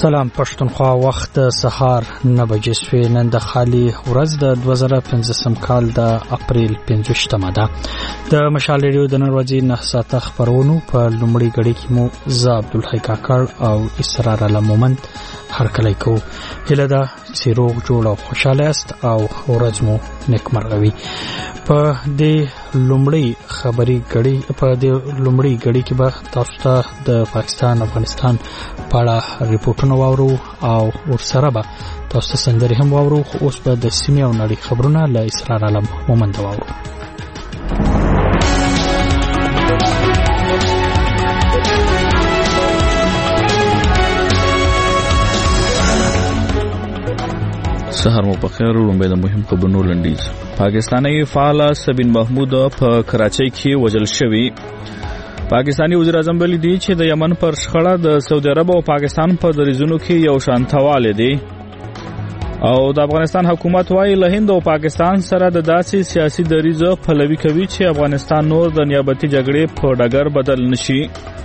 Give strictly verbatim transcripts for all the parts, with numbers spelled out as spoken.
سلام پښتونخوا، وخت سهار نه بجې شوې. نن د خالي ورځ د دوه زره پنځم کال د اپریل پنځویشتمه ده. د مشال ریډیو د نن ورځې نه ساعته خبرونو په لومړۍ غړي کې مو ز عبدالحی کاکړ او اسرار الله مومند هرکلی کوو. هیله ده چې روغ جوړ او خوشاله است او ورځ مو نیکمرغه وي. په دې لومړۍ خبري غړي په دې لومړۍ غړي کې به تاسو ته د پاکستان افغانستان په اړه ریپورتونه واورو او ورسره به تاسو ته سندرې هم واورو. خو اوس به د سیمې او نړۍ خبرونه له اسرار علم مومند واورو. سهار مو بخیر. لومړی د مهم خبرونو لنډیز. پاکستاني فعال سبین محمود په کراچۍ کې وژل شوی. پاکستانی وزیر اعظم ویلي دی چې د یمن پر شخړه د سعودي عرب او پاکستان په دریزونو کې یو شانتواله دی او د افغانستان حکومت وايي له هند او پاکستان سره د داسې سیاسي دریزو پلوي کوي چې افغانستان نور د نیابتي جګړې په ډګر بدل نشي.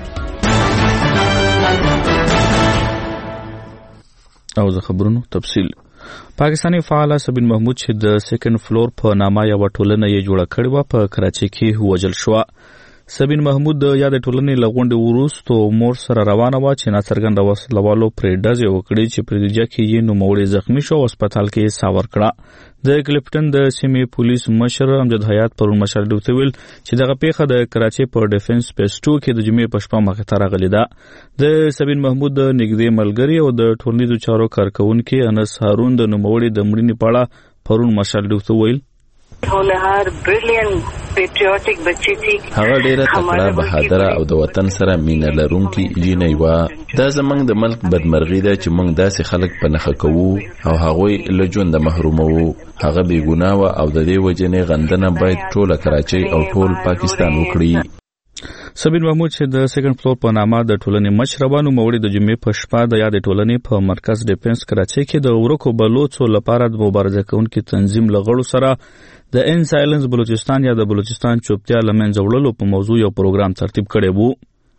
او زه خبرونو تفصیل. پاکستانی فعال سبین محمود چې د سیکنډ فلور په نامه یو ټولنه یې جوړه کړې و په کراچۍ کې وژل شو. سبین محمود د یاد ټولنې لغونډې وروسته مور سره روانه و چې ناڅرګند وسلوالو پرې ډزې وکړې چې په نتیجه کې یې نوموړی زخمی شو او هسپتال کې ساه ورکړه. د کلپټن د سیمې پولیس مشر امجد حیات پرون مشال ډیوته ویل چې دغه پیښه د کراچۍ په ډیفنس پیسټو کې د جمعې په شپه مخې ته راغلې ده. د سبین محمود د نږدې ملګری او د ټولنیزو چارو کارکونکي انس هارون د نوموړي د مړینې په اړه پرون مشال ډیوته ویل هولهار بریلیانت پیټریوټیک بچی تھی. هغه ډیره تکړه، بهادره او د وطن سره مینه لرونکي جینۍ و. دا زمنګ د ملک بدمرغي ده چې موږ داسې خلک په نخښه کوو او هغوی له ژونده محروموو. هغه بې ګناه و او د دې وجنې غندنه باید ټوله کراچۍ او ټول پاکستان وکړي. سبین محمود چې د سیکنډ فلور په نامه د ټولنې مشر و، نوموړي د جمعې په شپه د یادې ټولنې په مرکز ډیفنس کراچۍ کې د ورکو بلوڅو لپاره د مبارزه کوونکي تنظیم له غړو سره د ان سایلنس بلوچستان یا د بلوچستان چوپتیا له منځه وړلو په موضوع یو پروګرام ترتیب کړی وو.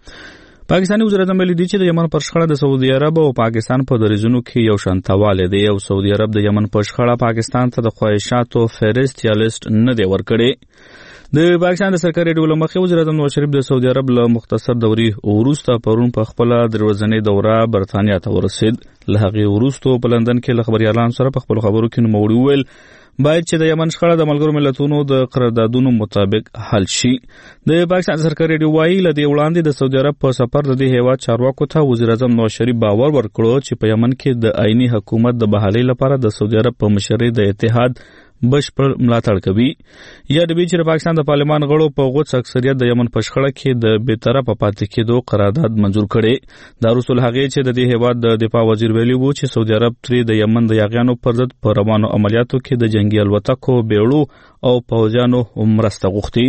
پاکستانی وزیر اعظم ویلي دی چې د یمن پر شخړه د سعودي عرب او پاکستان په دریزونو کې یو شانتواله دی او سعودي عرب د یمن پر شخړه پاکستان ته د خواهشاتو فهرست یا لیست نه دی ورکړی. د پاکستان د سرکاري ډول مخې وزیر اعظم نواز شریف د سعودي عرب له مختصر دوري وروسته پرون په خپل دروازنۍ دوره برتانیا ته ورسید. له هغې وروسته په لندن کې له خبريالانو سره په خپل خبرو کې نوموړي وویل باید چې د یمن شخړه د ملګرو ملتونو د قراردادونو مطابق حل شي. د پاکستان سرکاري ډول وايي له دې وړاندې د سعودي عرب په سفر د دې هیواد چارواکو ته وزیر اعظم نواز شریف باور ورکړو چې په یمن کې د آئینی حکومت د بحالۍ لپاره د سعودي عرب په مشرۍ د اتحاد بشپړ ملاتړ کوي. یاد به چې پاکستان د پارلمان غړو په غوڅ اکثریت د یمن په شخړه کې د بیطرفه پاتې کېدو قرارداد منزور کړي. دا رسول هغه چې د دې هیواد د دفاع وزیر ویلي وو چې سعودي عرب ترې د یمن د یاغیانو پر ضد په روانو عملیاتو کې د جنگي الوتکو بیړو او پوځیانو مرسته غوښتي.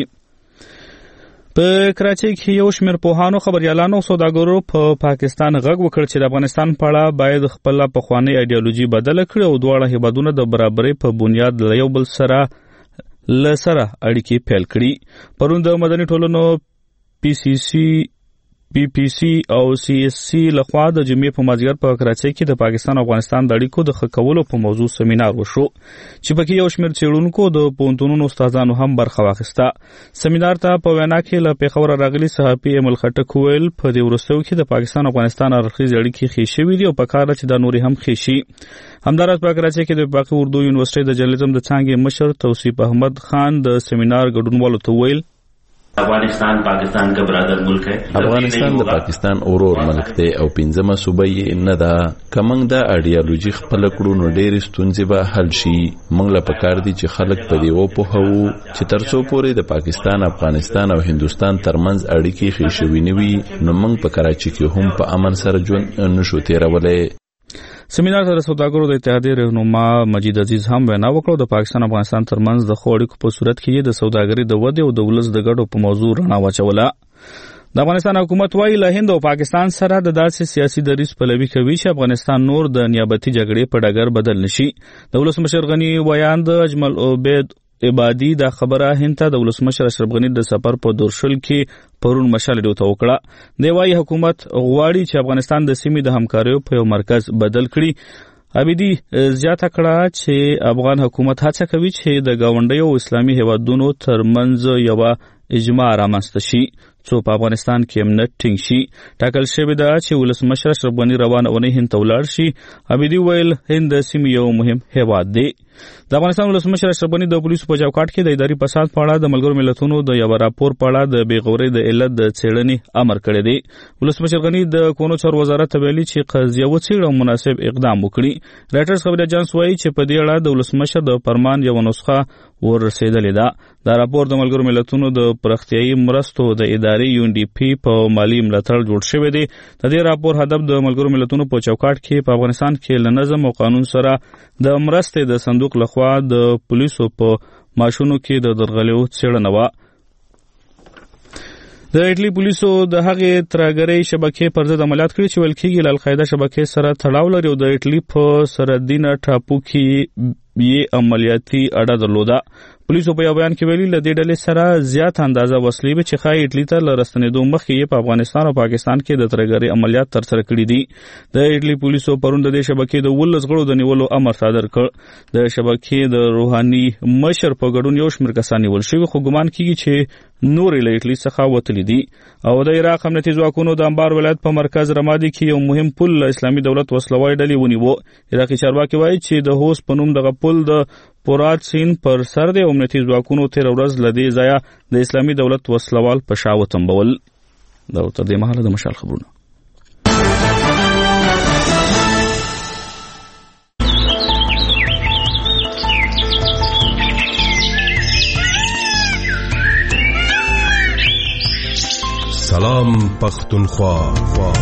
په کراچۍ کې یو شمېر پوهانو، خبريالانو او سوداګرو په پاکستان غږ وکړ چې د افغانستان په اړه باید خپل پخوانی ایډیالوژي بدله کړي او دواړه هیوادونه د برابرۍ په بنیاد له یو بل سره له سره اړیکې پیل کړي. پرون د مدني ټولنو پی سی سی پی پی سی او سی اس سی لخوا د جمعې په مازیګر په کراچۍ کې د پاکستان او افغانستان د اړیکو د ښه کولو په موضوع سیمینار وشو چې پکې یو شمېر څېړونکو د پوهنتونونو استادانو هم برخه واخیسته. سیمینار ته په وینا کې له پېښوره راغلي صحافي ایمل خټک ویل په دې وروستیو کې د پاکستان او افغانستان اړخیزې اړیکې ښې شوي دي او په کار ده چې دا نورې هم ښې شي. همداراز په کراچۍ کې د وفاقي اردو یونیورسټۍ د جرنالیزم د څانګې مشر توصیف احمد خان د سیمینار ګډونوالو ته ویل افغانستان پاکستان کا برادر ملک ہے. افغانستان د پاکستان اورور ملک دی او پنځمه صوبه یې نه ده. که موږ دا ایډیالوژي خپله کړو نو ډېرې ستونزې به حل شي. موږ له پکار دي چې خلک په دې وپوهوو چې تر څو پورې د پاکستان، افغانستان او هندوستان ترمنځ اړیکې ښې شوي نه وي نو موږ په کراچۍ کې هم په امن سره ژوند نشو تېرولی. سیمینار ته د سوداګرو د اتحادیې رهنما مجید عزیز هم وینا وکړه. د پاکستان او افغانستان ترمنځ د ښو اړیکو په صورت کې د سوداګرۍ د ودې او د ولس د ګټو په موضوع رڼا واچوله. د افغانستان حکومت وايي له هند او پاکستان سره د داسې سیاسي دریځ پلوي کوي چې افغانستان نور د نیابتي جګړې په ډګر بدل نشي. د ولس مشر غني ویاند اجمل عبید عبادي دا خبره هند ته د ولسمشر اشرف غني د سفر په دورشل کې پرون مشال ډیو ته وکړه. دی وايي حکومت غواړي چې افغانستان د سیمې د همکاریو په یو مرکز بدل کړي. عبیدي زیاته کړه چې افغان حکومت هڅه کوي چې د گاونډیو اسلامي هیوادونو ترمنځ یو اجماع رامنځته شي څو په افغانستان کې امنیت ټینګ شي. ټاکل شوې ده چې ولسمشر اشرف غني روانه اونۍ هند ته ولاړ شي. عبیدي ویل هند د سیمې یو مهم هیواد دی. د افغانستان ولسمشر اشرف غني د پولیسو په چوکاټ کې د اداري فساد په اړه د ملګرو ملتونو د یو راپور په اړه د بېغورۍ د علت د څېړنې امر کړی دی. ولسمشر غني د کونو چارو وزارت ته ویلي چې قضیه وڅېړي او مناسب اقدام وکړي. رایټرز خبري اجانس وایي چې په دې اړه د ولسمشر د فرمان یو نسخه ورسېدلې ده. دا راپور د ملګرو ملتونو د پراختیایي مرستو د ادارې یو ان ډي پي په مالی ملاتړ جوړ شوی دی. د دې راپور هدف د ملګرو ملتونو په چوکاټ کې په افغانستان کې له نظم او قانون سره د مرستې د صندوق لخوا د پولیسو په ماشونو کې د درغلیو څېړنه وه. د ایټلی پولیسو د هغې ترهګرۍ شبکې پر ضد عملیات کړي چې ویل کېږي له القاعده شبکې سره تړاو لري او د ایټلی په سرحدینه ټاپو کې یې عملیاتي اډه درلوده. پولیسو په یو بیان کې ویلي له دې ډلې سره زیات اندازه وسلې وې چې ښایي ایټلی ته له راستنېدو مخکې یې په افغانستان او پاکستان کې د ترهګرۍ عملیات ترسره کړي دي. د ایټلی پولیسو پرون د دې شبکې د اوولس غړو د نیولو امر صادر کړ. د شبکې د روحاني مشر په ګډون یو شمېر کسان نیول شوي خو ګمان کېږي چې نورې له ایټلی څخه وتلي دي. او د عراق امنیتي ځواکونو د انبار ولایت په مرکز رمادي کې یو مهم پل له اسلامي دولت وسلوال ډلې ونیو. عراقي چارواکي وایي چې د هوس په نوم دغه پل د پورات سین پر سر دی او امنیتي ځواکونو تېره ورځ له دې ځایه د اسلامي دولت وسلوال په شا وتمبول. دا تر دې مهاله د مشال خبرونه. سلام پختونخوا.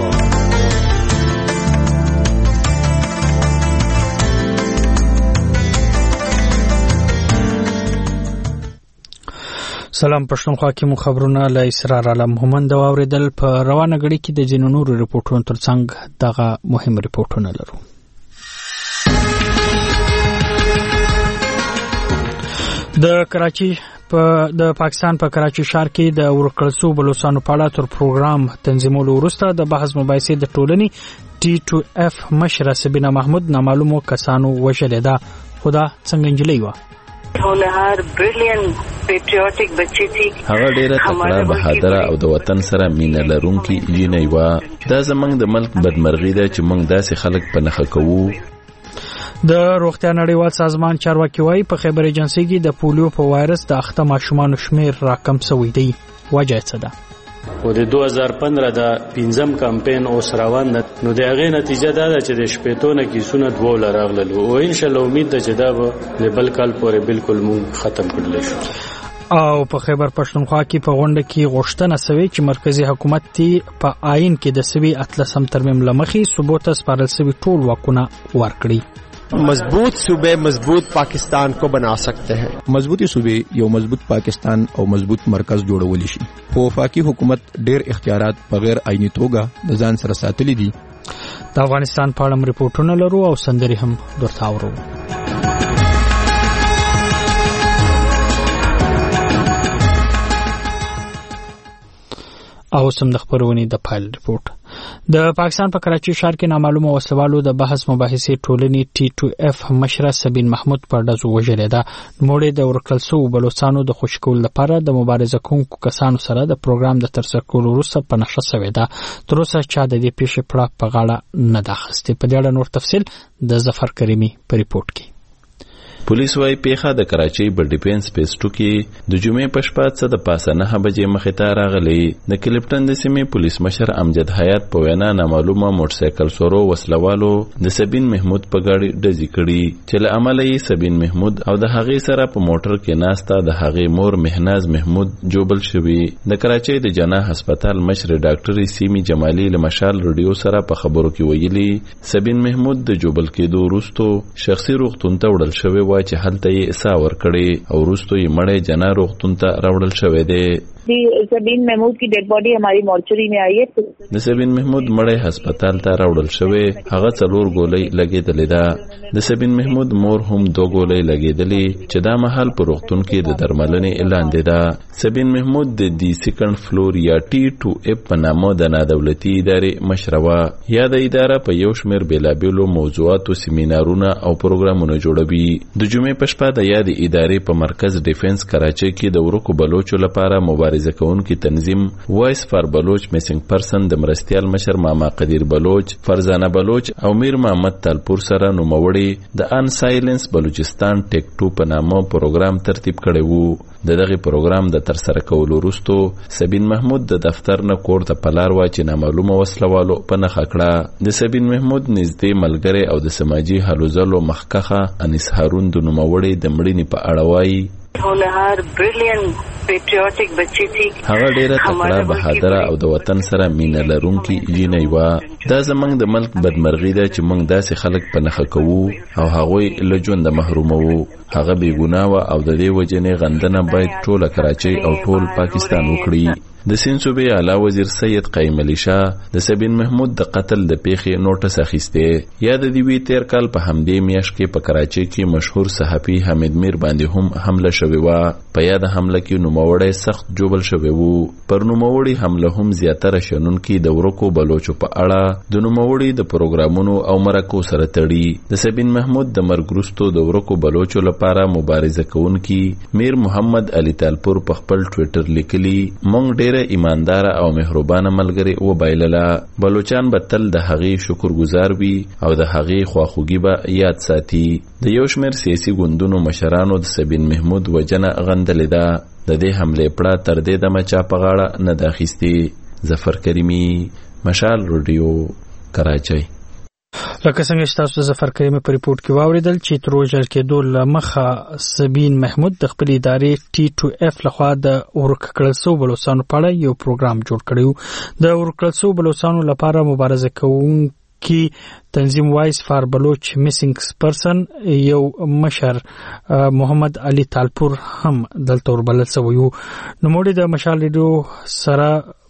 سلام پښتونخوا کې مو خبرونه له اسرار عالم همند واوریدل. په روانه غړي کې د ځینو نورو ریپورتونو ترڅنګ دغه مهم ریپورتونه لرو. د کراچي په د پاکستان په کراچي ښار کې د ورکړسو بلوچستانو په اړه تر پروګرام تنظیمولو وروسته د بحث مباحثې د ټولنې ټي ټو اف مشره سبینا محمود نامعلومو کسانو وژلې ده. خدا څنګه انجلۍ وه. هنر بریلیانت پیټریوټیک بچی تھی. هغه ډیره تکړه بهادره او د وطن سره مینه لرونکي جینۍ وه. دا زمونږ د ملک بدمرغي ده چې موږ داسې خلک په نښه کوو. د روغتیا نړیوال سازمان چارواکي وایي په خیبر ایجنسي کې د پولیو په وایرس د اخته ماشومانو شمیر راکم شوی دی. وجه څه ده؟ او د دوه هزار پندره د پنځم کمپاین اوس روان ده. نو د هغې نتیجه دا ده چې د شپېتونه کیسونه دوه راغلل او انشاءالله امید ده چې دا به د بل کال پورې بالکل مونږ ختم کړلی شو. او په خیبر پښتونخوا کې په غونډه کې غوښتنه سوې چې مرکزی حکومت تی په آئین کې د سوي اتلسم ترمیم لمخې ثبوت سپارل سوي ټول واکونه ورکړي. मजबूत सूबे मजबूत पाकिस्तान को बना सकते हैं. मजबूती सूबे یو مضبوط پاکستان او مضبوط مرکز جوړول شي. په وفاقي حکومت ډېر اختیارات بغیر آئینی توګه د ځان سره ساتلي دي. د افغانستان په اړه ریپورتونه لرو او سندري هم درته اورو. او سم د خبرونې د فایل ریپورت. د پاکستان په کراچي ښار کې نامعلومه وسوالو د بحث مباحثې ټولنې ټي ټو اف مشره سبین محمود پر ډزو وژلې ده. نوموړې د ورکړل شوو بلوچستانو د خوشي کولو لپاره د مبارزه کوونکو کسانو سره د پروګرام د ترسره کولو وروسته په نښه شوې ده. تر اوسه چا د دې پیښې پړه په غاړه نه ده اخیستې. په دې اړه نور تفصیل د ظفر کریمي په ریپورت کې. پولیس وايي پیښه د کراچۍ په ډیفنس پېسټو کې د جمعې په شپه څه د پاسه نه بجې مخې ته راغلی. د کلیپټن د سیمې پولیس مشر امجد حیات په وینا نامعلومه موټرسایکل سورو وسلوالو د سبین محمود په ګاډي ډزې کړي چې له امله یې سبین محمود او د هغې سره په موټر کې ناسته د هغې مور مهناز محمود جوبل شوي. د کراچۍ د جناح هسپتال مشر ډاکټر سیمی جمالي له مشال رادیو سره په خبرو کې ویلي سبین محمود د جوبل کېدو وروسته شخصي روغتون ته وړل شوی و چې هلته یې اسا ورکړي او وروسته یې مړی جناح روغتون ته راوړل شوی دی. सबीन महमूद की डेड बॉडी हमारी मॉर्चरी में आई है। د سبین محمود مړی هسپتال ته راوړل شوی، هغه څلور ګولۍ لګېدلې ده. د سبین محمود مور هم دو ګولۍ لګېدلې چې دا مهال په روغتون کې د درملنې لاندې ده. سبین محمود د دی سیکنډ فلور یا ټي ټو اف په نامه د نادولتي ادارې مشره وه. یا د اداره په یو شمېر بېلابېلو موضوعاتو سیمینارونه او پروګرامونه جوړوي. د جمعې په شپه د یادې ادارې په مرکز ډیفنس کراچۍ کې د ورکو بلوچو لپاره مبارزه کوونکي تنظیم وایس فار بلوچ میسنګ پرسن د مرستیال مشر ماما قدیر بلوچ، فرزانه بلوچ او میر محمد تالپور سره نوموړي د ان سایلنس بلوچستان ټیک ټو په نامه پروګرام ترتیب کړی وو. د دغه پروګرام د ترسره کولو وروسته سبین محمود د دفتر نه کور ته په لار واچې نامعلومه وسلوالو په نښه کړه. د سبین محمود نږدې ملګری او د سماجي هلو ځلو مخکښه انیس هارون د نوموړي د مړینې په اړه وایي هولهار بریلیانت پیټریوټیک بچی تھی. هغه ډیره تکړه، بهادره او د وطن سره مینه لرونکي جینۍ وه. دا زموږ د ملک بدمرغي ده چې موږ داسې خلک په نښه کوو او هغوی له ژونده محروموو. هغه بې ګناه وه او د دې وجنې غندنه باید ټوله کراچۍ او ټول پاکستان وکړي. د سیند صوبې اعلی وزیر سید قیم علي شاه د سبین محمود د قتل د پیښې نوټس اخیستی. یا د دې وی تیر کال په همدې میاشت کې په کراچۍ کې مشهور صحافي حمید میر باندې هم حمله شوې وه. په یاد حمله کې نوموړی سخت جوبل شوی وو. پر نوموړي حمله هم زیاتره شنونکي د ورکو بلوچو په اړه د نوموړي د پروګرامونو او مرکو سره تړي. د سبین محمود د مرګ وروسته د ورکو بلوچو لپاره مبارزه کوونکي میر محمد علي تالپور په خپل ټویټر لیکلي، مونږ ډېر ایماندار او مهربانه ملګری و بایلله. بلوچان به تل د هغې شکرګزار وي او د هغې خواخوږي به یاد ساتي. د یو شمېر سیاسي ګوندونو مشرانو د سبین محمود وجنه غندلې ده. د دې حملې پړه تر دې دمه چا په غاړه نه ده اخیستې. ظفر کریمي، مشال رادیو، کراچۍ. لکه څنګه چې تاسو د ظفر کریمي په ریپورت کې واوریدل چې تر وژل کېدو له مخه سبین محمود د خپل ادارې ټي ټو اف لخوا د ورک کړل شوو بلوچستانو په اړه یو پروګرام جوړ کړی و. د ورک کړل شوو بلوچستانو لپاره مبارزه کوونکي تنظیم وایس فار بلوچ میسنګ پرسن یو مشر محمد علي تالپور هم دلته وربلل شوی و. نوموړي د مشال ریډیو سره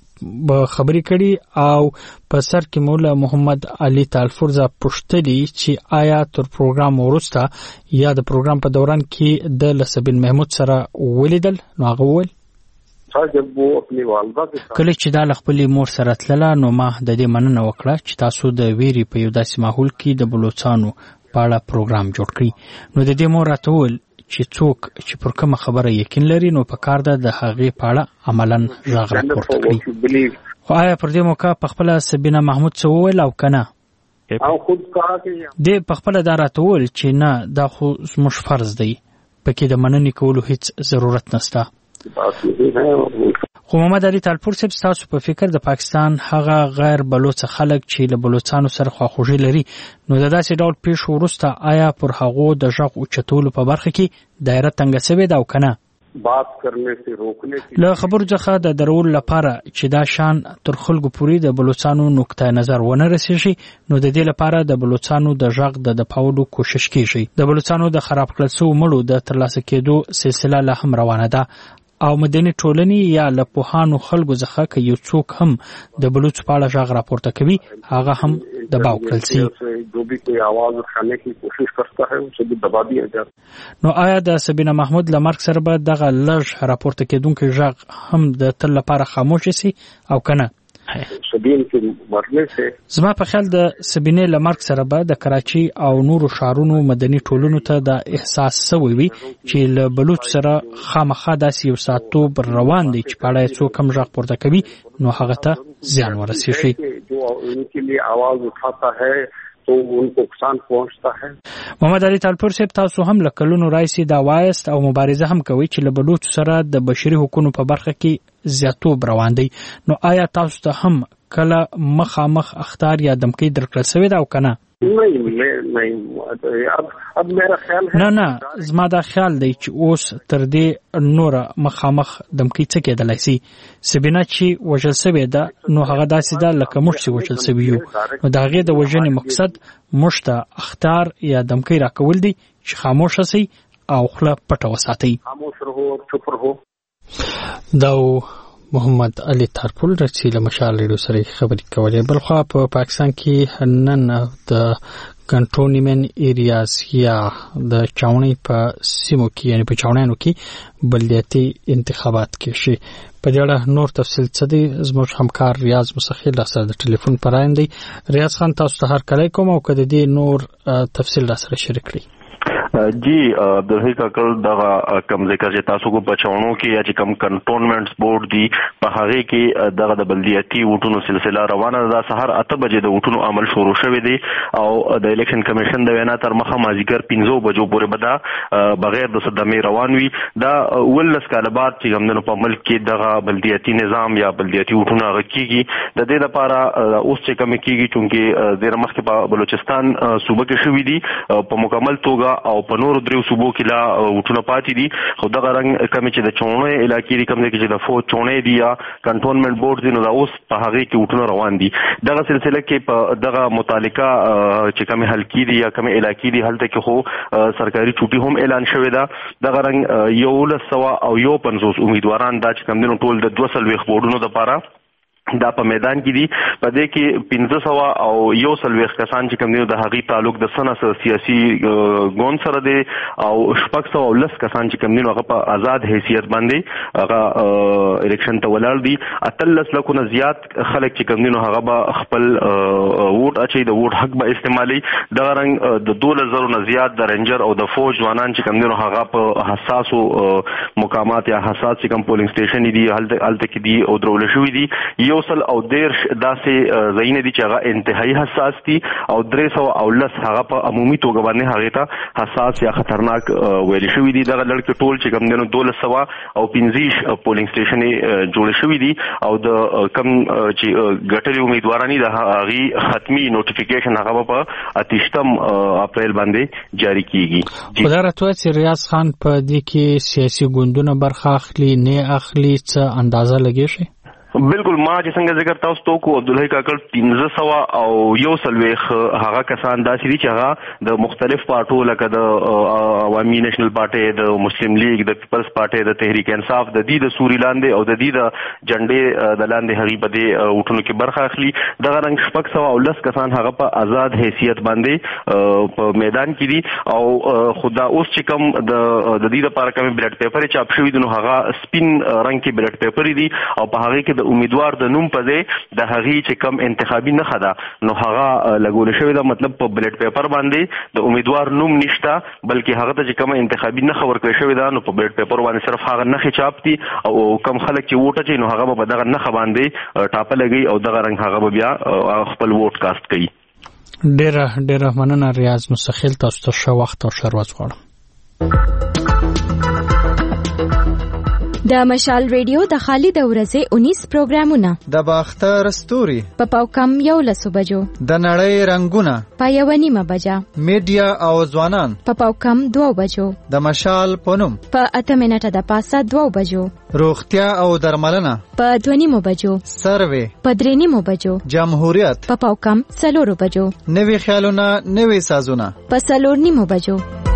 به خبرې کړي او په سر کې مولا محمد علي تالپور ز پوښتنه چې آیا تر پروګرام وروسته یا د پروګرام په دوران کې د سبین محمود سره ولیدل. نو هغه وویل کله چې دا خپل مور سره تلله نو ما د دې مننه وکړه چې تاسو د ویری په یو داسې ماحول کې د بلوچستانو په اړه پروګرام جوړ کړی. نو د دې مور راته وویل چې څوک چې پر کومه خبره یقین لري نو په کار ده د هغې په اړه عملاً غږ راپورته کړي. خو آیا پر دې موقع په خپله سبینه محمود څه وویل او که نه؟ دې په خپله دا راته وویل چې نه، دا خو زموږ فرض دی، پکې د مننې کولو هیڅ ضرورت نشته. خو محمد علي تالپور صاحب، تاسو په فکر د پاکستان هغه غیر بلوچ خلک چې له بلوچستانو سره خواخوږي لري نو د داسې ډول پیښو وروسته آیا پر هغو د غږ اوچتولو په برخه کې دایره تنګه شوې ده او که نه؟ له خبرو څخه د درول لپاره چې دا شان تر خلکو پورې د بلوچستانو نقطه نظر ونه رسیږي نو د دې لپاره د بلوچستانو د غږ د دپاولو کوشش کیږي. د بلوچستانو د خراب کړل شوو مړو د ترلاسه کېدو سلسله لا هم روانه ده او مدني ټولنې یا له پوهانو خلکو څخه که یو څوک هم د بلوچ په اړه غږ راپورته کوي هغه هم دباو کړل شي. نو آیا د سبینه محمود له مرګ سره به دغه لږ راپورته کېدونکی غږ هم د تل لپاره خاموش شي او که نه؟ زما په خیال د سبینې له مرګ سره به د کراچۍ او نورو ښارونو مدني ټولنو ته دا احساس سوی وي چې له بلوچ سره خامخا داسې یو ساعتوب روان دی چې په اړه یې څوک هم غږ پورته کوي نو هغه ته زیان ورسېږي. تو ان کو نقصان پہنچتا ہے. محمد علي تالپور صاحب، تاسو هم له کلونو راځي دا وایست او مبارزه هم کوي چې له بلوچ سره د بشري حقوقو په برخه کې زیاتوب روان دی. نو آیا تاسو ته هم کله مخامخ اخطار یا دمکی درکړل شوی دا او کنه؟ نه نه زما دا خیال دی چې اوس تر دې نوره مخامخ دمکی څه کېدلی سي. سبینه چې وژل شوې ده نو هغه داسې ده لکه موږ چې وژل شوي یو، نو د هغې د وژنې مقصد موږ ته اخطار یا دمکی راکول دي چې خاموشه سي او خوله پټه وساتئ. دا محمد علي تارپول رچې له مشال ریډیو سره خبرې کولې. بل خو په پاکستان کې نن د کنټرولمنت ایریاز یا د چاونۍ په سیمو کې یعنی په چاونیانو کې بلدیاتي انتخابات کې شي. په دې اړه نور تفصیل څه دی زموږ همکار ریاض مسخیل سره د ټلیفون پراین دی. ریاض خان تاسو ته هر کله کوم او کده دې نور تفصیل را سره شریک کړئ. جی عبدالحی کاکل دغه کم ذکر چې تاسو کو بچاونو کې یا چې کم کنټرولمنټس بورډ دی په هغه کې دغه د بلدیاتي ووټونو سلسله روانه ده. سحر اته بجې د ووټونو عمل شروع شوی دی او د الیکشن کمیشن د وینا تر مخه مازیګر پنځه بجو پورې بدا بغیر د صدمې روان وي. دا ولس کاله بعد چې همدنو په ملک کې دغه بلدیاتي نظام یا بلدیاتي ووټونه هغه کیږي د دې لپاره اوس چې کم کیږي چونکې د مخکې په بلوچستان صوبه کې شوی دی په مکمل توګه او په نور درو صوبو کې لا وټونه پاتې دي. خو دغه رنګ کمی چې د چونې علاقې دی کم چې د فوج چونې دی یا کنټرولمنت بورډ دی نو دا اوس په هغه کې وټونه روان دي. دغه سلسله کې په دغه متعلقه چې کمی حلقې دی یا کمی علاقې دی هلته کې خو سرکاري چوټي هم اعلان شوی دا. دغه رنګ یو لسوا او یو پنځوس امیدواران دا چې کم دینو ټول د دوه سلويخ بورډونو لپاره دا په میدان کې دي. په دې کې پنځه سوه او یو سلويخ کسان چې کوم دي د هغې تعلق د سنه سیاسي ګوند سره دی او شپږ سوه او لس کسان چې کوم دي هغه په آزاد حیثیت باندې هغه الیکشن ته ولاړ دي. اتلس لکو نه زیات خلک چې کوم دي هغه به خپل ووټ اچوي د ووټ حق به استعمالي. دغه رنګ د دولس زرو نه زیات د رینجر او د فوج ځوانان چې کوم دي هغه په حساسو مقامات یا حساس چې کوم پولینګ سټیشن دي هلته کې دي او درول شوي دي. یو سل او دیرش داسې ځایونه دي چې هغه انتهایی حساس دي او درې سوه او لس هغه په عمومي توګه باندې هغې ته حساس یا خطرناک ویل شوي دي. دغه لړ کې ټول چې کوم دی نو دولس سوه او پنځه پولینګ سټیشن یې جوړ شوي دي او د کم چې ګټلي امیدواران دي د هغې ختمي نوټیفیکیشن هغه په اتیشتم اپریل باندې جاری کیږي. خو دا راته وایه چې ریاض خان په دې کې سیاسي ګوندونه برخه اخلي نه اخلي څه اندازه لګی شي؟ بالکل ما چې څنګه ذکر تاسو ته کو عبدالحی کاکړ پنځه سوه او یو سلويخ هغه کسان داسې دي چې هغه د مختلف پارټو لکه د عوامي نیشنل پارټي د مسلم لیگ د پیپلز پارټي د تحریک انصاف د دې د سوري لاندې او د دې د جنډې د لاندې هغې په دې وټونو کې برخه اخلي. دغه رنګ شپږ سوه او لس کسان هغه په آزاد حیثیت باندې په میدان کې دي او خو دا اوس چې کوم د دې دپاره کومې بلډ پیپرې چاپ شوي دي نو هغه سپین رنګ کې بلډ پیپرې دي او په هغې کې د امیدوار د نوم په ځای د هغې چې کم انتخابي نښه ده نو هغه لګول شوې ده. مطلب په بلډ پیپر باندې د امیدوار نوم نشته بلکې هغه ته چې کومه انتخابي نښه ورکړې شوې ده نو په بلډ پیپر باندې صرف هغه نښې چاپ دي او کم خلک چې ووټ اچوي نو هغه به په دغه نښه باندې ټاپه لګوي او دغه رنګ هغه به بیا خپل ووټ کاست کوي. ډېره ډېره مننه ریاض مستخیل. تاسو ته ښه وخت او ښه ورځ غواړم. د مشال ریډیو د خالي د ورځې اونیس پروګرامونه د باختر ستوري په پاوکم یو لسو بجو د نړۍ رنگونه په یو نیمه بجه میډیا او ځوانان په پاوکم دوه بجو د مشال پونم په اته منټه د پاسه دوه بجو روغتیا او درملنه په دوه نیمه بجو سروې په درې نیمه بجو جمهوریت په پاوکم څلور بجو نوي خیالونه نوي سازونه په څلور نیمه بجو.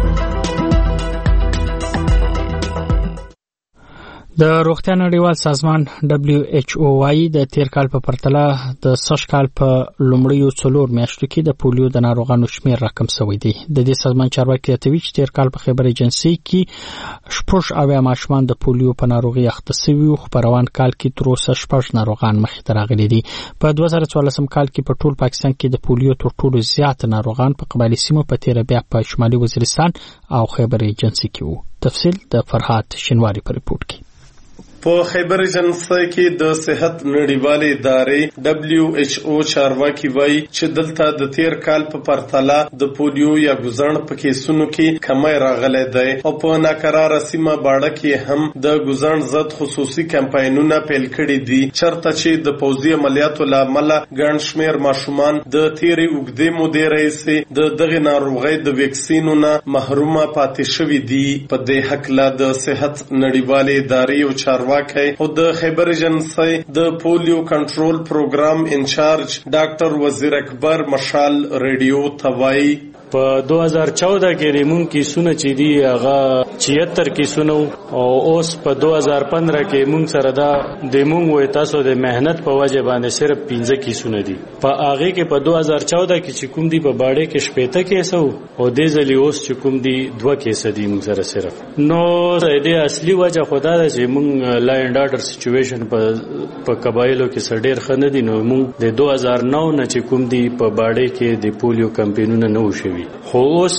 د روغتیا نړیوال سازمان دبليو ایچ او وايي د تیر کال په پرتله د سږ کال په لومړیو څلور میاشتو کې د پولیو د ناروغانو شمیر راکم شوی دی. د دې سازمان چارواکي یادوي چې تیر کال په خیبر ایجنسي کې شپږ اویا ماشومان د پولیو په ناروغي اخته شوي او په روان کال کې تر اوسه شپږ ناروغان مخې ته راغلي دي. په دوه زره څوارلسم کال کې په ټول پاکستان کې د پولیو تر ټولو زیات ناروغان په قبایلي سیمو په تیر بیا په شمالي وزیرستان او خیبر ایجنسي کې وو. تفصیل د فرحات شینواری په ریپورت کې. په خیبر ایجنسي کې د صحت نړیوالې ادارې دبليو ایچ او چارواکي وایي چې دلته د تیر کال په پرتله د پولیو یا ګوزڼ په کیسونو کې کمی راغلی دی او په ناقراره سیمه باړه کې هم د ګوزڼ ضد خصوصي کمپاینونه پیل کړي دي چرته چې د پوځي عملیاتو له امله ګڼ شمېر ماشومان د تیرې اوږدې مودې راهیسې د دغې ناروغۍ د ویکسینو نه محرومه پاتې شوي دي. په دې هکله د صحت نړیوالې ادارې او چارواکي او د خیبر ایجنسي د پولیو کنټرول پروګرام انچارج ډاکټر وزیر اکبر مشال ریډیو ته وایي په دو هزار چودہ کې موږ کیسونه چې دی هغه چوهتر کیسونه او اوس په دو هزار پندرہ کې موږ سره دا د موږ وې تاسو د مهنت په وجه باندې صرف پنځه کیسونه دي. په هغه کې په دو هزار چودہ کې چې کوم دی په باړې کې شپږ کیسه او د ځلی اوس چې کوم دی دوه کیسه دي موږ سره صرف. نو د اصلي وجه خدا ده چې موږ لا اینډ آرډر سچويشن په په قبایلو کې سړ ډیر خنه دي. نو موږ د دو هزار نو نه چې کوم دی په باړې کې د پولیو کمپینونه نه وشوي. خو اوس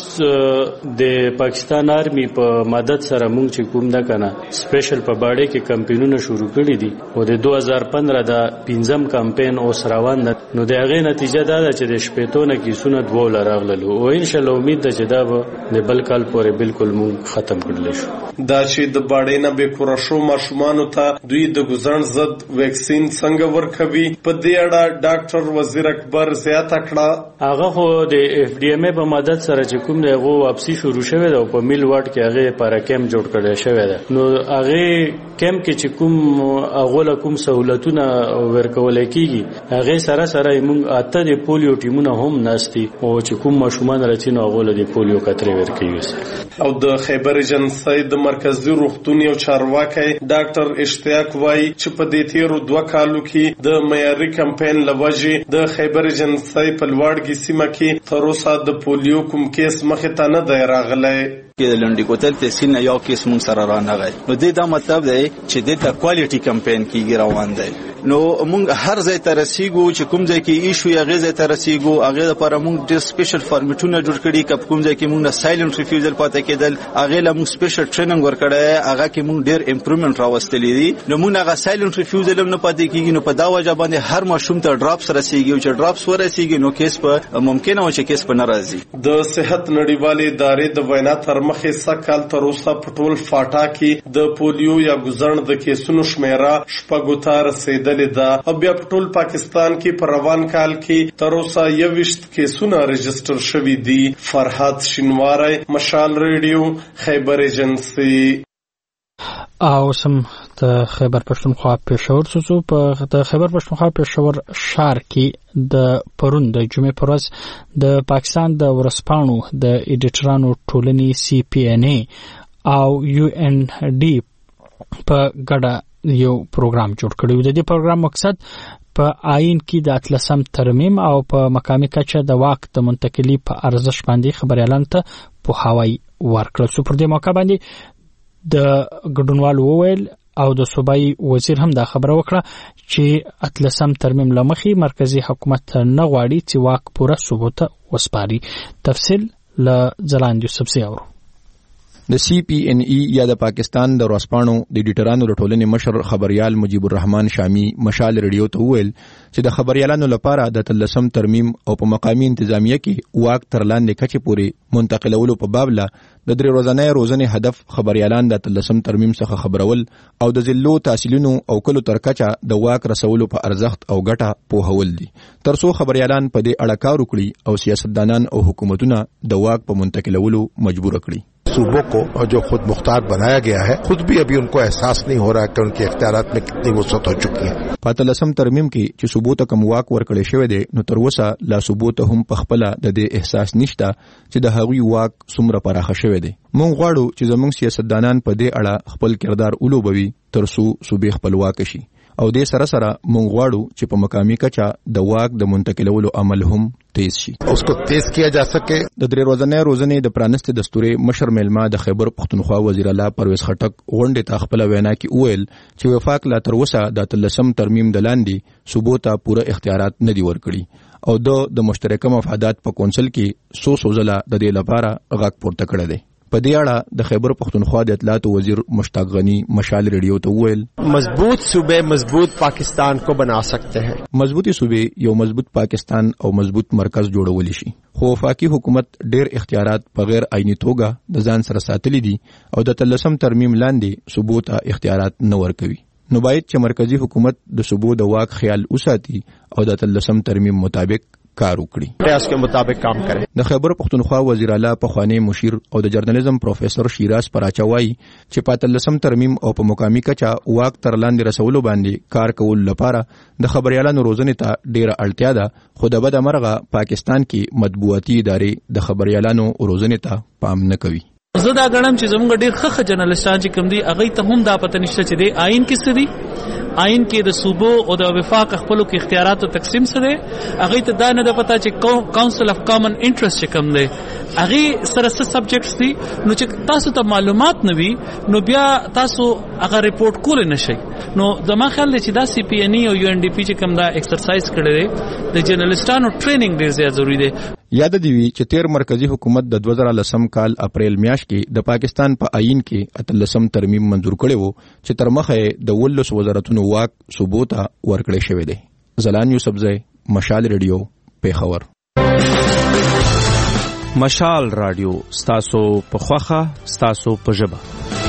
د پاکستان آرمی په مدد سره موږ چې کوم دا کنه سپیشل په باړې کې کمپینونه شروع کړي دي او د دو هزار پندرہ دا پنځم کمپین اوس روان ده. نو د هغه نتیجه دا ده چې د شپېتونه کیسونه دوه لراغلل او ان شاء الله امید ده چې دا به د بل کال پورې بالکل موږ ختم کړل شو. دا چې د باړې نه به کور شو ماشومان ته دوی د ګزړن ضد ویکسین څنګه ورکوي په دې اړه ډاکټر وزیر اکبر زیاته کړه. هغه خو د اف ډي ام ای په مدد سره چې کوم دی هغه واپسی شروع شوه ده او په میل واټ کې هغه پر کیمپ جوړ کړی شوی ده. نو هغه کیمپ کې چې کوم هغه کوم سہولتونه ورکول کیږي هغه سره سره موږ اته د پولیو ټیمونه هم ناشتي او چې کوم ماشومان راځي نو هغه د پولیو کترې ورکوي. او د خیبر ایجنسی د مرکزی روغتون یو چارواکي ډاکټر اشتیاق وای چې په دې تیرو دوه کالو کې د معیاري کمپاین لوجه د خیبر ایجنسی په لوړګي سیمه کې تر اوسه د پولیو کوم کیس مخې ته نه دی راغلی. کې د لنډی کوتل تحصیل نه یو کیس مونږ سره رانغی. نو دې دا مطلب دی چې د کوالټي کمپاین کیږي روان دی. نو مونږ هر ځای ته رسیږو چې کوم ځای کې ایشو یا غیر ځای ته رسیږو هغه لپاره مونږ د سپیشل فارمیټونه جوړ کړي. کپ کوم ځای کې مونږ نه سایلنت ریفیوزل پاتې کېدل هغه له مونږ سپیشل ټریننګ ورکړی هغه کې مونږ ډیر امپروومنت راوستلې دي. نو مونږ هغه سایلنت ریفیوزل هم نه پاتې کېږي. نو په دا وجه باندې هر ماشوم ته ډراپس رسیږي او چې ډراپس ورسیږي نو کیس په ممکنه و چې کیس په ناراضي. د صحت نړیوالې ادارې د وینا تر مخې سکهال تر اوسه په ټول فاټا کې د پولیو یا ګزړن د کیسونو شمیره شپږو ته رسیدلې ده او بیا په ټول پاکستان کې په روان کال کې تر اوسه یوویشت کیسونه رجسټر شوي دي. فرحات شینواری، مشال ریډیو، خیبر ایجنسی. او سم د خیبر پښتونخوا پېښور سوسو په د خیبر پښتونخوا پېښور شهر کې د پرون د جمعې پر ورځ د پاکستان د ورسپانو د ایډیټرانو ټولنې سی پی ان ای او یو ان ډي په ګډه یو پروګرام جوړ کړی. د دې پروګرام مقصد په آئین کې د اتلسم ترمیم او په مقامي کچه د واک د منتقلي په ارزښت باندې خبريالان ته پوهاوی ورکړل. سو پر دې موقع باندې د ګډونوال وویل او د صوبایي وزیر هم دا خبره وکړه چې اتلسم ترمیم لمخې مرکزی حکومت نه غواړي چې واک پوره ثبوت وسپاري. تفصیل له ځلاند یوسف سي اورو. د سی پی ان ای یا د پاکستان د ورسپانو د ایډیټرانو ټولنې مشر خبريال مجيب الرحمن شامي مشال ریډیو ته وویل چې د خبريالانو لپاره د تلسم ترمیم او په مقامی انتظامیه کې واک تر لاندې کچې پورې منتقلولو په باب له د درې ورځې روزنې هدف خبريالان د تلسم ترمیم څخه خبرول او د ضلعو تحصیلونو او کلو تر کچه د واک رسولو په ارزښت او ګټه پوهول دي ترڅو خبريالان په دې اړه کار وکړي او سیاستدانان او حکومتونه د واک په منتقلولو مجبور کړي. सूबों को जो खुद मुख्तार बनाया गया है खुद भी अभी उनको एहसास नहीं हो रहा है कि उनके इख्तियारात में कितनी वसअत हो चुकी है. په تلسم ترمیم کې چې صوبو ته کوم واک ورکړی شوی دی نو تر اوسه لا صوبو ته هم په خپله د دې احساس نشته چې د هغوی واک څومره پراخه شوی دی. موږ غواړو چې زموږ سیاستدانان په دې اړه خپل کردار ولوبوي تر څو صوبې خپلواک شي او دې سره سره موږ غواړو چې په مقامي کچه د واک د منتقلولو عمل هم تیز شي. उसको तेज किया जा सके. د درې ورځې روزنې د پرانستې دستوري مشر میلما د خیبر پښتونخوا وزیر اعلی پرویز خټک غونډې ته خپل وینا کې وویل چې وفاق لا تر اوسه د تلسم ترمیم د لاندې صوبو ته پوره اختیارات نه دي ورکړي او د مشترکه مفادات په کونسل کې سو سوزله د دې لپاره غږ پورته کړی دی. په دې اړه د خیبر پښتونخوا د اطلاعات وزیر مشتاق غنی مشال ریډیو ته وویل مضبوط صوبے مضبوط پاکستان کو بنا سکتے ہیں. مضبوطی صوبې یو مضبوط پاکستان او مضبوط مرکز جوړولی شي خو وفاقي حکومت ډېر اختیارات په غیر عیني توګه د ځان سره ساتلي دي او د تلسم ترمیم لاندې صوبو ته اختیارات نه ورکوي. نو باید چې مرکزی حکومت د صوبو د واک خیال وساتي او د تلسم ترمیم مطابق کار وکړي. ریاست کے مطابق کام کریں. د خیبر پختونخوا وزیر اعلی پخوانی مشیر او د جرنالیزم پروفیسور شیراز پراچا وایي چې په اتلسم ترمیم او په مقامی کچا واک تر لاندې رسولو باندې کار کول لپاره د خبريالانو روزنې ته ډیره اړتیا ده، خو د بده مرغه پاکستان کې مطبوعاتي ادارې د خبريالانو روزنې ته پام نه کوي. زه دا غړم چې زموږ ډیر ښه جرنالستان چې کوم دي هغه ته هم دا پته نشته چې د آئین کې څه دي، آئین کې د صوبو او د وفاق خپلو کې اختیاراتو تقسیم سره هغه ته دا نه ده پته چې کونسل اف کامن انټرست چې کوم دی هغه سره څه سبجیکټس دي، نو چې تاسو ته معلومات نه وي نو بیا تاسو هغه ریپورت کول نه شئ. نو زما خیال دی چې دا سی پی ان ای او یو ان ډی پی چې کوم دا ایکسرسایز کړی دی د جرنالستانو ټریننګ ډیر زیات ضروری دی. یاد دی وی چې تیر مرکزی حکومت د دوه زره لسم کال اپریل میاشت کې د پاکستان په آئین کې اتلسم ترمیم منزور کړي وو چې تر مخه د ولس وزارتونو واک صوبو ته ورکړی شوی دی. زلان یوسفزئی، مشال ریډیو، پیښور. مشال رادیو ستاسو په خوخه ستاسو په ژبه.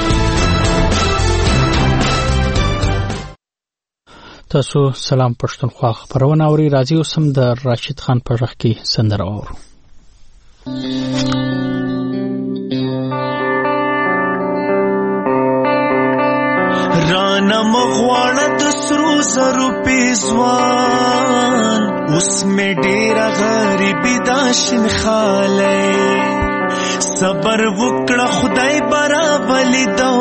تاسو سلام پښتونخوا خبرونه اوري. راځي اوس هم د راشد خان په غږ کې سندره اورو. رانا مغواړه د سرو زرو پیزوان اوس می ډیره غریبی دا شین خاله صبر وکړه خدای برابلی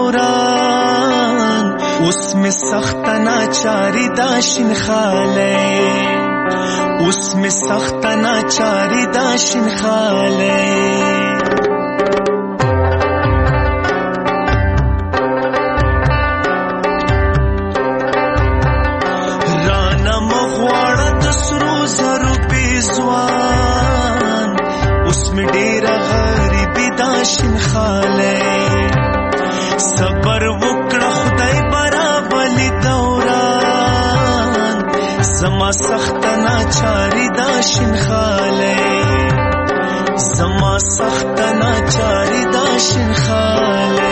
دوران اوس می سخت ناچاری دا شین خاله اوس می سخت ناچاری دا شین خاله شین خاله صبر وکړه خدای برابلی دوران زما سخت ناچاری دا شین خاله زما سخت ناچاری دا شین خاله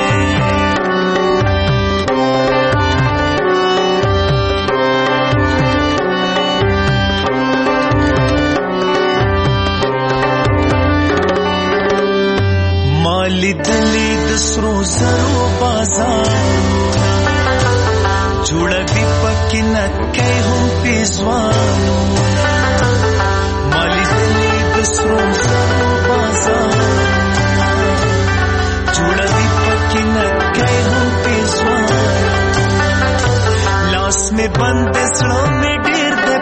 لیدلی د سرو زرو بازارونه جوړوي پکې نکۍ هم پیزوانونه ما لیدلی د سرو زرو بازارونه جوړوي پکې نکۍ هم پیزوانونه لاس مې بند زړه مې ډېر دی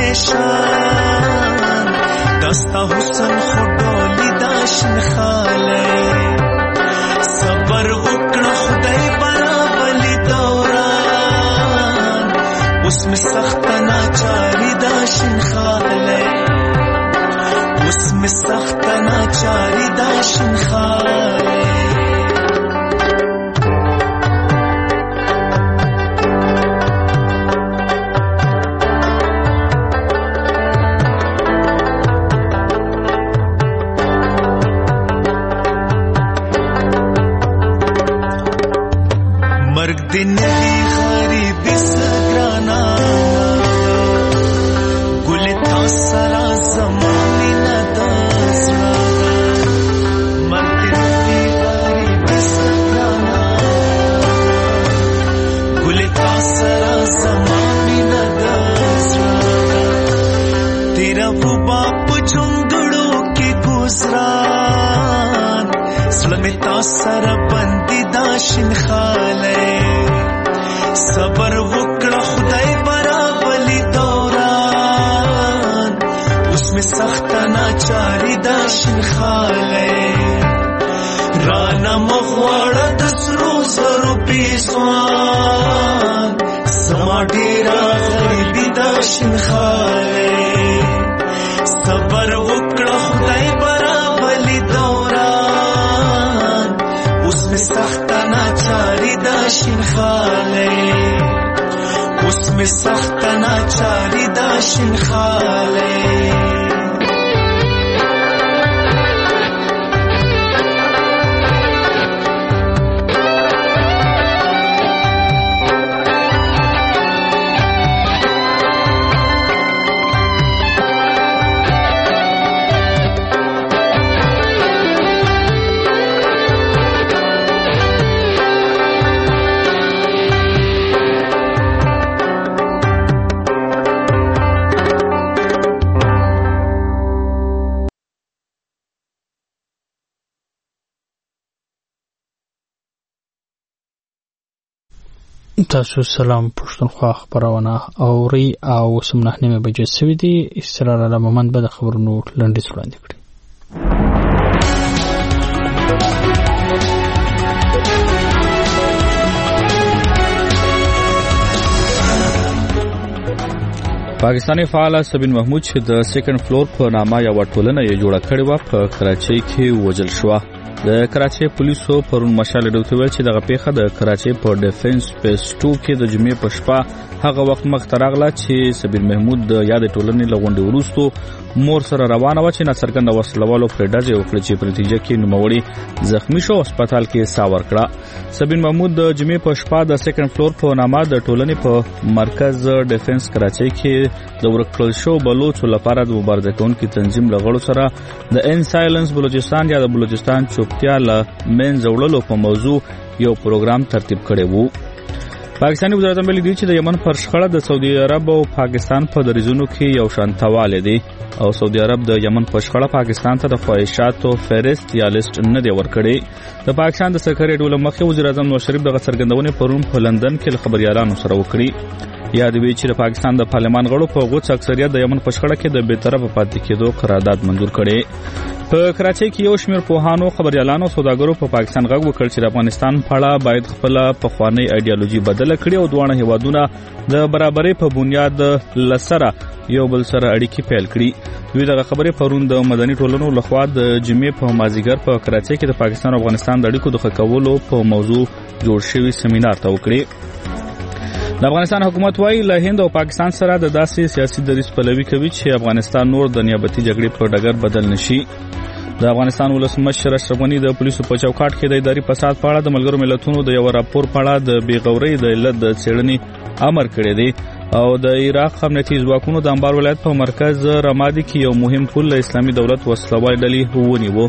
پریشان دستا حسن خو ډولي دا شین خاله صبر وکړه خدای برابلی دوران اوس می سخت ناچاری دا شین خاله اوس می سخت ناچاری دا شین خاله दिन की गरीबी सगराना गुल था सारा ज़माने न दासना मर्द की गरीबी सगराना गुल था सारा ज़माने न दासना तेरा वो बाप झुंगड़ों के गुजरान सलमिता सारा बंदी दाशिन खाले صبر وکړه خدای برابلی دوران اوس می سخت ناچاری دا شین خاله رانا مغواړه د سرو زرو پیزوان زما ډیره غریبی دا شین خاله صبر وکړه خدای برابلی دوران اوس می سخت ناچاری دا شین خاله اوس می سخت ناچاری دا شین خاله تاسو سلام پښتونخوا خبرونه اوري او سمنه نیمه بجې سوي دي. استرار علی محمد به د خبرونو لنډیز وړاندې کړي. پاکستاني فعال سبین محمود چې د سیکنډ فلور په نامه یو ټولنه یې جوړه کړې و په کراچۍ کې وژل شو. د کراچۍ پولیسو پرون مشال ډوته ویل چې دغه پیښه د کراچۍ په ډیفنس پیس ټو کې د جمعې په شپه هغه وخت مخ ته راغله چې سبین محمود د یاد ټولنې لغونډې وروستو مور سره روانه و چې ناڅرګنده وسلوالو پرې ډزې وکړې چې په نتیجه کې نوموړی زخمی شو او هسپتال کې ساه ورکړه. سبین محمود د جمعې په شپه د سیکنډ فلور په نامه د ټولنې په مرکز ډیفنس کراچۍ کې د ورکړل شو بلوچو لپاره د مبارزه کوونکي تنظیم لغړو سره د ان سایلنس بلوچستان یا د بلوچستان چوپتیا له منځه وړلو په موضوع یو پروګرام ترتیب کړی وو. پاکستاني وزارت ویلي دی چې د یمن پر شخړه د سعودي عرب او پاکستان په دریزونو کې یو شان تواله دی او سعودي عرب د یمن په شخړه پاکستان ته د خواهشاتو فهرست یا لیست نه دی ورکړی. د پاکستان د سرکاري ډول مخې وزیر اعظم نواز شریف دغه څرګندونې پرون په لندن کې خبريالانو سره وکړي. یاد وی چې د پاکستان د پارلمان غړو په غوڅ اکثریت د یمن په شخړه کې د بی‌طرفه پاتې کېدو قرارداد منزور کړي. په کراچۍ کې یو شمېر پوهانو خبريالانو سوداګرو په پاکستان غږ وکړ چې د افغانستان په اړه باید خپل پخوانی ایډیالوژي بدله کړي او دوه هیوادونه د برابرۍ په بنیاد لسره یو بل سره اړیکې پیل کړي. دوی دغه خبرې پرون د مدني ټولنو لخوا د جمعې په مازیګر په کراچۍ کې د پاکستان او افغانستان د اړیکو د ښه کولو په موضوع جوړ شوی سیمینار ته وکړي. د افغانستان حکومت وايي له هند او پاکستان سره د داسې سیاسي دریځ پلوي کوي چې افغانستان نور د نیابتي جګړې په ډګر بدل نشي. د افغانستان ولسمشر اشرف غني د پولیسو په چوکاټ کې د اداري فساد په اړه د ملګرو ملتونو د یو راپور په اړه د بیغورۍ د علت د څېړنې امر کړی دی او د عراق امنیتي ځواکونو د انبار ولایت په مرکز رمادي کې یو مهم پل له اسلامي دولت وسلوال ډلې ونیو.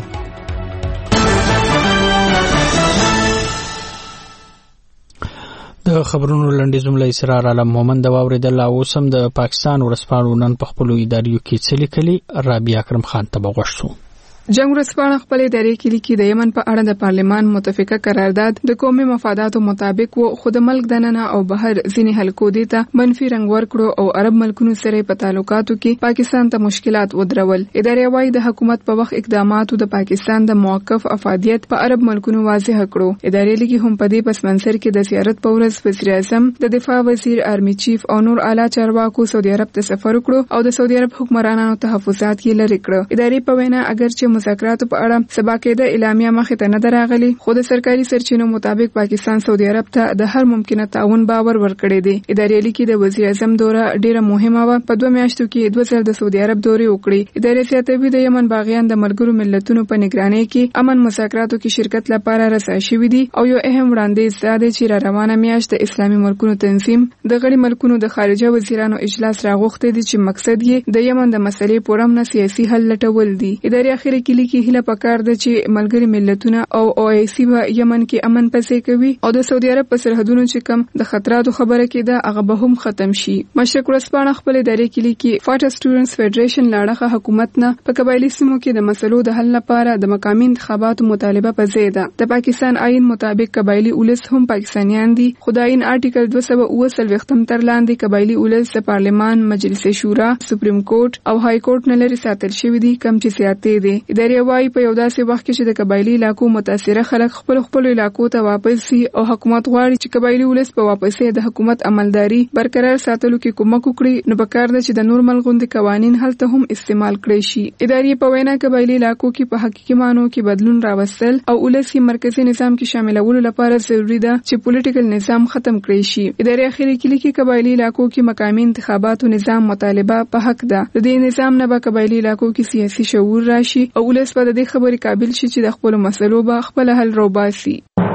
د خبرونو لنډیز جمله اسرار علی محمد د واوریدل او سم د پاکستان ورسپانو نن په خپل اداریو کې څه لیکلي. رابعه اکرم خان ته بغوښتو. جنگ ورسپانه خپل ادارې کې لیکي د یمن په اړه د پارلمان متفقه قرارداد د قومي مفاداتو مطابق و خود ملک دننه او بهر ځینې حلقو دي ته منفي رنګ ورکړو او عرب ملکونو سره په تعلقاتو کې پاکستان ته مشکلات ودرول. ادارې وايي د حکومت په وخت اقداماتو د پاکستان د موقف افادیت په عرب ملکونو واضح کړو. ادارې لیکي هم په دې پس منظر کې د زیارت په ورځ وزیر اعظم د دفاع وزیر آرمي چیف او نور اعلی چارواکو سعودي عرب ته سفر وکړو او د سعودي عرب حکمرانانو تحفظات یې لرې کړو. ادارې په وینا اگر چې مذاکرات په اړه سبا کېده اعلامیه مخه ته نه دراغلي خو د سرکاري سرچینو مطابق پاکستان سعودي عرب ته د هر ممکنه تعاون باور ورکړی دی. ادارې لیکي د وزیر اعظم دوره ډیره مهمه و. په دوه میاشتو کې دوه ځل د سعودي عرب دورې وکړي. ادارې زیاتوي د یمن باغیان د ملګرو ملتونو په نگرانۍ کې امن مذاکراتو کې شرکت لپاره رسای شوی دي او یو اهم وړاندیز دا دی چې را روانه میاشت د اسلامي ملکونو تنظیم د غړي ملکونو د خارجه وزیرانو اجلاس راغوښته دي چې مقصد یې د یمن د مسلې پورم نه سیاسي حل لټول دي. ادارې اخر کې لیکي هله پکار ده چې ملګری ملتونه او او ای سی په یمن کې امن پسې کوي او د سعودي عرب په سرحدونو چې کم د خطراتو خبره کېده هغه به هم ختم شي. مشرق ورسپانه خپل ادارې کې لیکي فاټ سټوډنټس فدریشن لاړه حکومت نه په قبایلی سیمو کې د مسلو د حل لپاره د مقامی انتخاباتو مطالبه پزې ده. د پاکستان آئین مطابق قبایلی اولس هم پاکستانیان دي. خداین آرټیکل دوه سوه اوه څلوېښتم تر لاندې قبایلی اولس د پارلمان مجلس شورا سپریم کورټ او های کورټ نه لري ساتل شوی دي کم چې سیاتې دي. ادارې وايي په یو داسې وخت کې چې د قبایلی علاقو متاثره خلک خپل خپل علاقو ته واپس شي او حکومت غواړي چې قبایلی ولس په واپسې د حکومت عملداري برقرار ساتلو کې کومک وکړي نو پکار ده چې د نور ملغوندي قوانين هلته هم استعمال کړي شي. ادارې په وینا قبایلی علاقو کې په حقيقي معنی کې بدلون راوستل او ولسی مرکزی نظام کې شاملولو لپاره ضروری ده چې پولیټیکل نظام ختم کړي شي. ادارې اخیری کې لیکي قبایلی علاقو کې مقامی انتخاباتو نظام مطالبه په حق ده. د دې نظام نه به قبایلی علاقو کې سیاسي شعور راشي او ولس په دې خبرې قابل شي چې د خپل مسلو به خپل حل روباسي.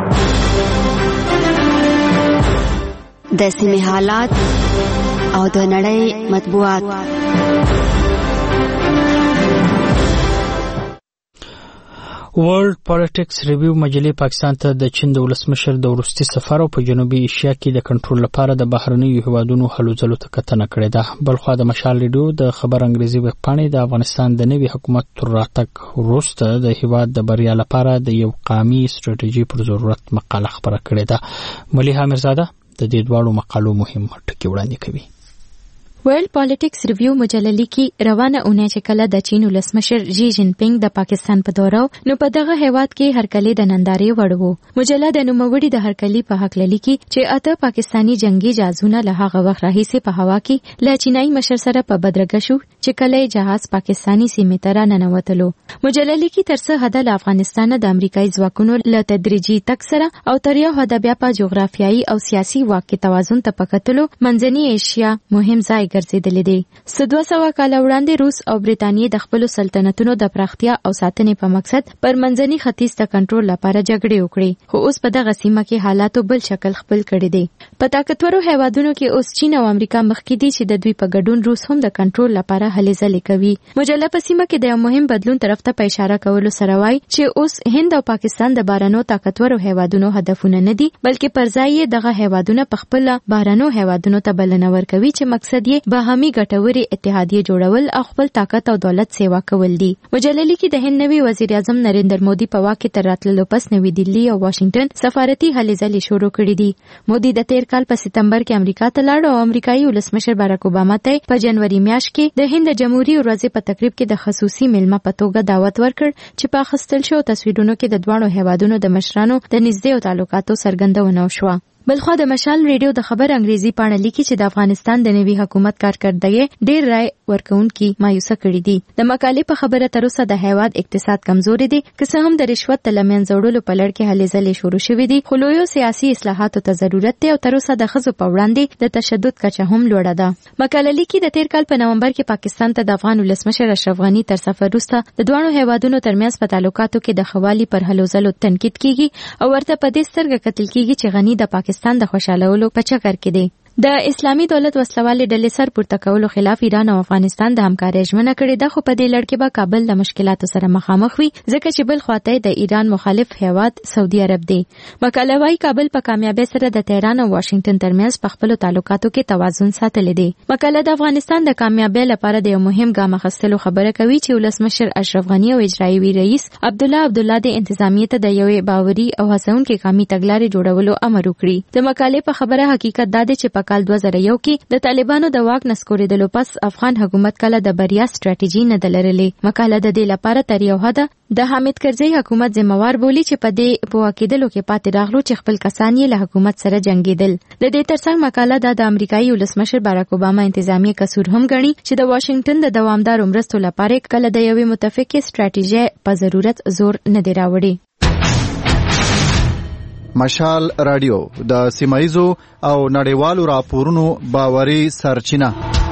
د سیمې حالات او د نړۍ مطبوعات. ورلد پالیټکس ریویو مجلې پاکستان ته د چین د ولسمشر د وروستي سفر او په جنوبي ایشیا کې د کنټرول لپاره د بهرنیو هیوادونو هلو ځلو ته کتنه کړې ده. بلخوا د مشال ریډیو د خبر انګریزي ویبپاڼې د افغانستان د نوي حکومت تر راتګ وروسته د هیواد د بریا لپاره د یو قامي ستراتیژي پر ضرورت مقاله خبره کړې ده. ملیحه میرزاده د دې دواړو مقالو مهم ټکي وړاندې کوي. ورلد پالیټکس ریویو مجله لیکي روانه اونۍ چې کله د چین ولسمشر جی جین پینګ د پاکستان په دوره نو په دغه هیواد کې هرکلی د نندارې وړ وو. مجله د نوموړي د هرکلی په حق لیکي چې اته پاکستانی جنگي جهازونه له هغه وخت راهیسې په هوا کې له چینایي مشر سره په بدرګه شو چې کله جهاز پاکستانی سیمې ته راننوتلو. مجله لیکي تر څه حده له افغانستان د امریکایي ځواکونو له تدریجي تک سره او تر یو حده بیا په جغرافیایي او سیاسي واک کې توازن ته پکتلو منځنۍ ایشیا مهم ځای ګرځېدلې دي. سدوه سوه کاله وړاندې روس او برېټانیې د خپلو سلطنتونو د پراختیا او ساتنې په مقصد پر منځني ختیځ د کنټرول لپاره جګړې وکړې، خو اوس په دغه سیمه کې حالاتو بل شکل خپل کړی دی. په طاقتورو هیوادونو کې اوس چین او امریکا مخکې دي چې د دوی په ګډون روس هم د کنټرول لپاره هلې ځلې کوي. مجله په سیمه کې د یو مهم بدلون طرف ته په اشاره کولو سره وایي چې اوس هند او پاکستان د بهرنیو طاقتورو هیوادونو هدفونه نه دي، بلکې پر ځای یې دغه هیوادونه په خپل بهرنیو هیوادونو ته بلنه ورکوي چې مقصد یې باهمي ګټوري اتحادیه جوړول او خپل طاقت او دولت سیوا کول دي. مجله لیکي د هند نوي وزیر اعظم نریندر مودي په واک کې تر راتللو پس نوي دلی او واشنگټن سفارتي هلې ځلې شروع کړې دي. مودي د تیر کال په سپتمبر کې امریکا ته لاړ او امریکایي ولسمشر باراک اوباما ته په جنوري میاشت کې د هند جمهوریت ورځې په تقریب کې د خصوصي میلمه په توګه دعوت ورکړ چې په اخیستل شوو تصویرونو کې د دواړو هیوادونو د مشرانو د نږدې تعلقاتو څرګندونه وشوه. بلخوا د مشال ریډیو د خبر انګریزي پاڼه لیکي چې د افغانستان د نوي حکومت کارکردګي ډېر رای ورکوونکي مایوسه کړي دي. د مقالې په خبره تر اوسه د هیواد اقتصاد کمزوري دی، که څه هم د رشوت د له منځه وړلو په لړ کې هلې ځلې شروع شوې دي، خو لویو سیاسي اصلاحاتو ته ضرورت دی او تر اوسه د ښځو په وړاندې د تشدد کچه هم لوړه ده. مقاله لیکي د تیر کال په نومبر کې پاکستان ته د افغان ولسمشر اشرف غني تر سفر وروسته د دواړو هیوادونو ترمنځ په تعلقاتو کې د ښه پر هلو ځلو تنقید کیږي او ورته په دې سترګه کتل کیږي چې غني د پاکستان د خوشاله په چکر کې دی. د اسلامي دولت وسلوالې ډلې سر پورته کولو خلاف ایران او افغانستان د همکارۍ ژمنه کړې ده، خو په دې لړ کې به کابل د مشکلاتو سره مخامخ وي ځکه چې بل خواته د ایران مخالف هیواد سعودي عرب دی. مقاله وايي کابل په کامیابی سره د تهران او واشنگټن ترمنځ په خپلو تعلقاتو کې توازن ساتلی دی. مقاله د افغانستان د کامیابی لپاره د یو مهم ګام اخیستلو خبره کوي چې ولسمشر اشرف غني او اجرایي رئیس عبدالله عبدالله د انتظامیې ته د یوې باوري او هڅونکې قومي تګلارې جوړولو امر وکړي. د مقالې په خبره حقیقت دا دی چې په کال دوه زره یو کې د طالبانو د واک نسکورېدلو پس افغان حکومت کله د بریا ستراتیژي نه درلرلې. مقاله د دې لپاره تر یو حده د حامد کرزي حکومت ذمہوار بولی چې په دې په واکیدلو کې پاتې راغلو چې خپل کسان یې له حکومت سره جنگیدل. د دې ترڅنګ مقاله د امریکایي ولسمشر باراک اوباما انتظامیه قصور هم ګڼي چې د واشنگټن د دوامدار مرستو لپاره کله د یوې متفقې ستراتیژي په ضرورت زور نه دی راوړي. مشال رادیو د سیمایزو او نړیوالو راپورونو باوري سرچینه.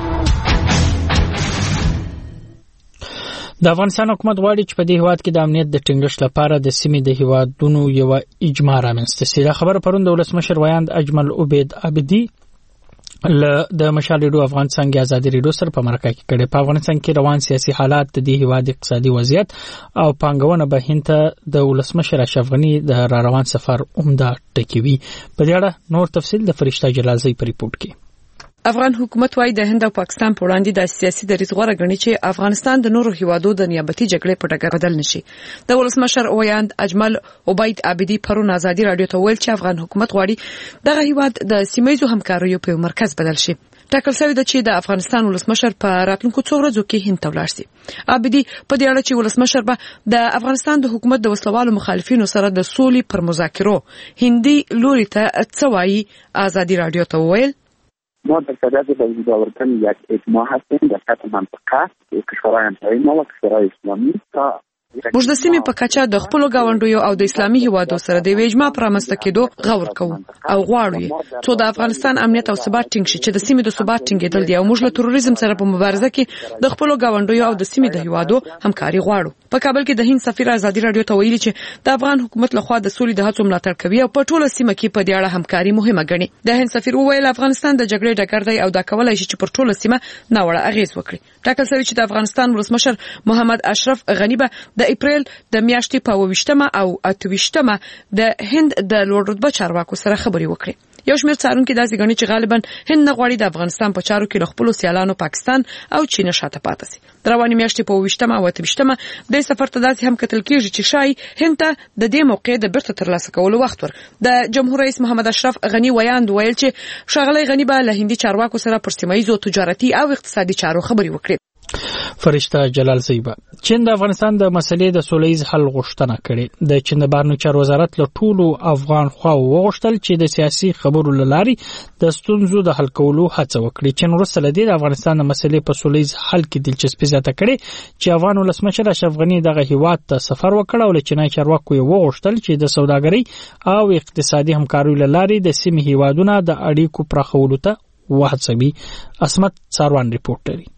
د افغانستان حکومت غواړي چې په دې هیواد کې د امنیت د ټینګښت لپاره د سیمې د هیوادونو یو اجماع رامنځته شي. دا خبره پرون د ولسمشر ویاند اجمل عبید عابدي له د مشال ریډیو افغانستان کې ازادي ریډیو سره په مرکه کې کړي. په افغانستان کې روان سیاسي حالات د دې هیواد اقتصادي وضعیت او پانګونه به هند د ولسمشر اشرف غني د را روان سفر عمده ټکي وي. په دې اړه نور تفصیل د فرشته جلالزی په ریپورت کې. افغان حکومت وايي د هند او پاکستان په وړاندې د سیاسي دریځ غوړه غني چې افغانستان د نورو هیوادو د نیابتي جګړې په ډګر بدل نشي. د ولسمشر ویاند اجمل عبید عابدي پرون ازادي رادیو ته ویل چې افغان حکومت غواړي دغه هیواد د سیمایي همکاریو په مرکز بدل شي. ټاکل شوی د چې د افغانستان ولسمشر په راتلونکو څو ورځو کې هند ته ولاړ شي. عابدي په دې اړه چې ولسمشر به د افغانستان د حکومت د وسلوالو مخالفینو سره د سولې پر مذاکرو هندي لوري ته څه وایي ازادي رادیو ته ویل ما در صدد باور کردن یک اجماع هستیم در سطح منطقه کشورهای همسایه ما و کشورهای اسلامی تا موږ د سیمې په کچه د خپل غونډیو او د اسلامي هیوادو سره د ویجما پرامسته کېدو غور کوو او غواړو چې د افغانستان امنیت او ثبات ټینګ شي چې د سیمې د ثبات ټینګېدل دی او موږ له تروریزم سره په مبارزه کې د خپل غونډیو او د سیمې د هیوادو همکاري غواړو. په کابل کې د هند سفیر ازادي رادیو ته ویلي چې د افغان حکومت لخوا د سولې د هڅو ملاتړ کوي او په ټوله سیمه کې په دې اړه همکاري مهمه ګڼي. د هند سفیر وویل افغانستان د جګړې ډګر دی او دا کولای شي چې پر ټوله سیمه ناوړه اغیز وکړي. ټاکل شوی چې د افغانستان ولسمشر محمد اشرف غني به د اپریل د میاشتې په اووه ویشتمه او اته ویشتمه د هند د لوړ رتبه چارواکو سره خبرې وکړي. یو شمېر څارونکي داسې ګڼي چې غالبا هند نه غواړي د افغانستان په چارو کې له خپلو سیالانو پاکستان او چین شاته پاتې شي. د روانې میاشتې په اوویشتمه او اتهویشتمه د سفر ته داسې هم کتل کېږي چې شاید هند ته د دې موقع د بیرته ترلاسه کولو وخت ور. د جمهور رئیس محمد اشرف غنی ویاند ویل چې ښاغلی غنی به له هندي چارواکو سره پر سیمه ییزو تجارتي او اقتصادي چارو خبرې وکړي. فرشته جلال زیبا چین د افغانستان د مسلې د سولهییز حل غوښتنه کړې. د چین د بهرنیو چارو وزارت له ټولو افغان خواو وغوښتل چې د سیاسي خبرو له لارې د ستونزو د حل کولو هڅه وکړي. چین وروسته له دې د افغانستان د مسلې په سولهییز حل کې دلچسپي زیاته کړې چې افغان ولسمشر اشرف غني دغه هیواد ته سفر وکړ او له چینای چارواکو یې وغوښتل چې د سوداګرۍ او اقتصادي همکاریو له لارې د سیمې هیوادونو د اړیکو پراخولو ته وهڅوي. اسمت ساروان ریپورټ لري.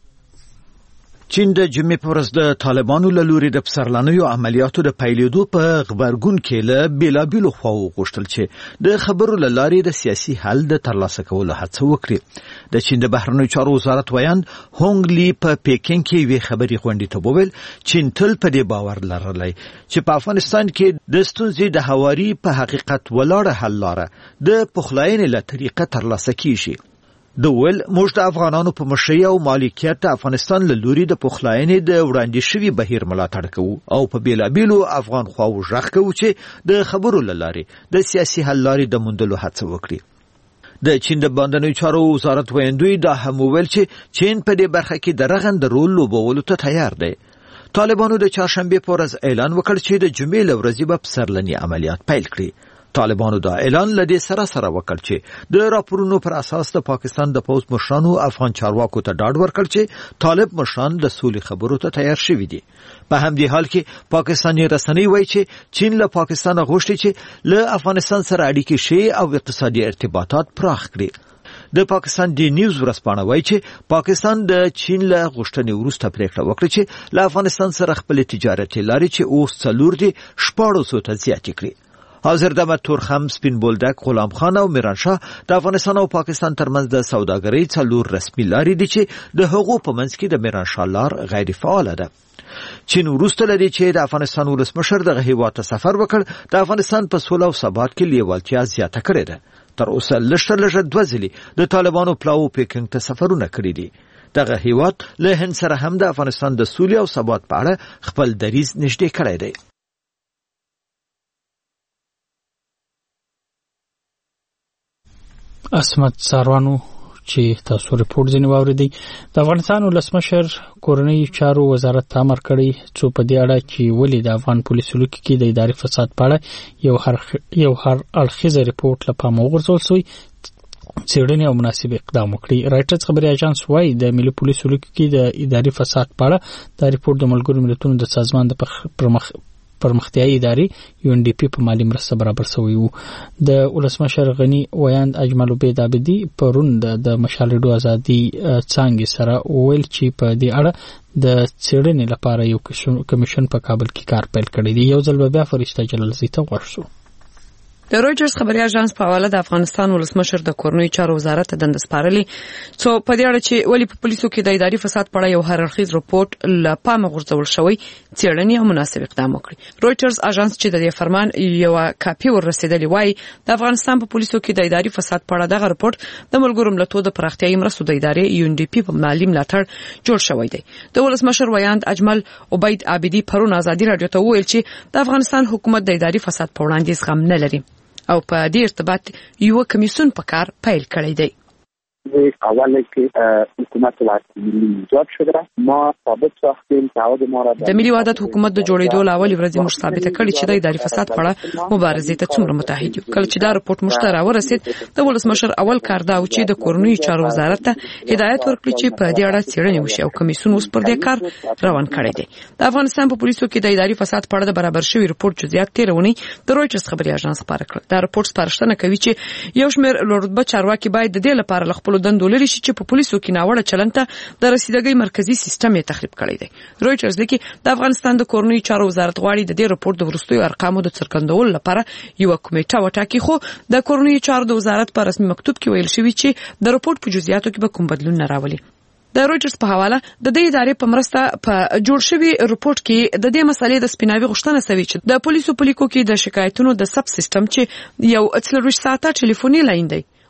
چین د جمعې په ورځ د طالبانو له لوري د پسرلنیو عملیاتو د پیلېدو په غبرګون کې له بیلابیلو خواو غوښتل چې د خبرو له لارې د سیاسي حل د ترلاسه کولو هڅه وکړي. د چین د بهرنیو چارو وزارت ویاند هونګ لی په پیکینګ کې یوې خبري غونډې ته وویل چین تل په دې باور لرلی چې په افغانستان کې د ستونزې د هواري په حقیقت ولاړه حل لاره د پخلاینې له طریقه ترلاسه کیږي. د ول موږ د افغانانو په مشرۍ او مالکیت د افغانستان له لوري د پخلاینې د وړاندې شوي بهیر ملاتړ کوو او په بیلابیلو افغان خواو ژغ کوو چې د خبرو له لارې د سیاسي حل لارې د موندلو هڅه وکړي. د چین د باندنیو چارو وزارت ویاندوی دا هم وویل چې چین په دې برخه کې د رغند رول لوبولو ته تیار دی. طالبانو د چهارشنبې په ورځ اعلان وکړ چې د جمعې له ورځې به پسرلني عملیات پیل کړي. طالبانو دا اعلان لدې سره سره وکړ چې د راپورونو پر اساس د پاکستان د پوز مشرانو افغان چارواکو ته ډاډ ورکړ چې طالب مشران د سولې خبرو ته تیار شوي دي. په همدې حال کې پاکستاني رسنۍ وایي چې چین له پاکستان غوښتي چې له افغانستان سره اړیکې شي او اقتصادي ارتباطات پراخ کړي. د پاکستان دی نیوز ورسپانه وایي چې پاکستان د چین له غوښتنې وروسته پریکړه وکړه چې له افغانستان سره خپل تجارتي لارې چې اوس څلور دي شپاړو سو ته زیاتې کړي. حاضر دمه تورخم سپین بولدک غلام خان او میرانشاه د افغانستان او پاکستان ترمنځ د سوداګرۍ څلور رسمي لارې دي چې د هغو په منځ کې د میرانشاه لار غیر فعال ده. چین وروسته لري چې د افغانستان ولسمشر دغه هیواد ته سفر وکړ د افغانستان په سوله او ثبات کې لیوالتیا زیاته کړې ده. تر اوسه لږ تر لږه دوه ځلې د طالبانو پلاو پیکینګ ته سفرونه کړي دي. دغه هیواد له هند سره هم د افغانستان د سولې او ثبات په اړه خپل دریځ نږدې کړی دی. اسمت ساروانو چې تاسو ریپورت ځنی واوریدئ. د افغانستان ولسمشر کورنۍ چارو وزارت امر کړی چې په دې اړه چې ولې د افغان پولیسو لکه کې د اداري فساد په اړه یو هر یو هر اړخیزه ریپورت لپاره وغورځول شوی څېړنې او مناسب اقدام وکړي. رایټرز خبري اژانس وايي د ملي پولیسو لکه کې د اداري فساد په اړه د ریپورت د ملګرو ملتونو د سازمان د پرمخ پرمختیایي ادارې یو ان ډي پی په مالی مرسته برابر شوی وو. د ولسمشر غنی ویاند اجمل عبید عابدی پرون د مشال ریډیو ازادي څنګه سره ویل چې په دې اړه د څېړنې لپاره یو کمیشن په کابل کې کار پیل کړی دی. یو ځل بیا فرشته جلال زیته ورشو. د رويټرز خبري اژانس په حواله د افغانستان ولسمشر د کورنۍ چارو وزارت ته دند سپارلی څو په دې اړه چې ولی په پولیسو کې د اداري فساد په اړه یو هررخیز رپورت ل پامه غورځول شوی څېړنې او مناسب اقدام وکړي. رويټرز اژانس چې د دې فرمان یو کاپي ورسېدلی وای د افغانستان په پولیسو کې د اداري فساد په اړه دغه رپورت د ملګرو ملتونو د پراختیایي مرستو د ادارې یو ان ډي پی په مالی ملاتړ جوړ شوی دی. د ولسمشر ویاند اجمل عبید عابدی پرون ازادي رادیو ته ویل چې د افغانستان حکومت د اداري فساد په وړاندې زغم نه لري او په دې ارتباط یو کمیسیون په کار پیل کړی دی. اوله کې حکومت ملي ایجاد شده ما ثابت ساختیم تعهد ما را د ملي وحدت حکومت د جوړېدو لاولې ورځې موږ ثابت کړی چې د اداري فساد په اړه مبارزې ته څومره متحد یو. کله چې دا رپورت موږ ته راورسید د ولسمشر اول کار دا و چې د کورنۍ چارو وزارت ته هدایت ورکړي چې په دې اړه څېړنې وشي او کمیسیون اوس پر دې کار روان کړی دی. د افغانستان په پولیسو کې د اداري فساد په اړه د برابر شوی رپورت جزئیات تیرونی د رويټرز خبري اژانس خبره کړ. دا رپورت سپارښتنه کوي چې یو شمېر لوړرتبه چارواکي باید د دې لپاره ل خپل دندو لري چې په پولیسو کې ناوړه چلند ته د رسیدګۍ مرکزی سیستم یې تخریب کړی دی. رويټرز لیکي د افغانستان د کورنۍ چارو وزارت غواړي د دې رپورت د وروستیو ارقامو د څرګندولو لپاره یو کمیټه وټاکي خو د کورنۍ چارو د وزارت په رسمي مکتوب کې ویل شوی چې د رپورت په جزئیاتو کې به کوم بدلون نه راولي. د رويټرز په حواله د دې ادارې په مرسته په جوړ شوی رپورت کې د دې مسلې د سپیناوي غوښتنه شوی چې د پولیسو په لیکو کې د شکایتونو د سب سیستم چې یو څلور ساعته ټلیفوني لاین دی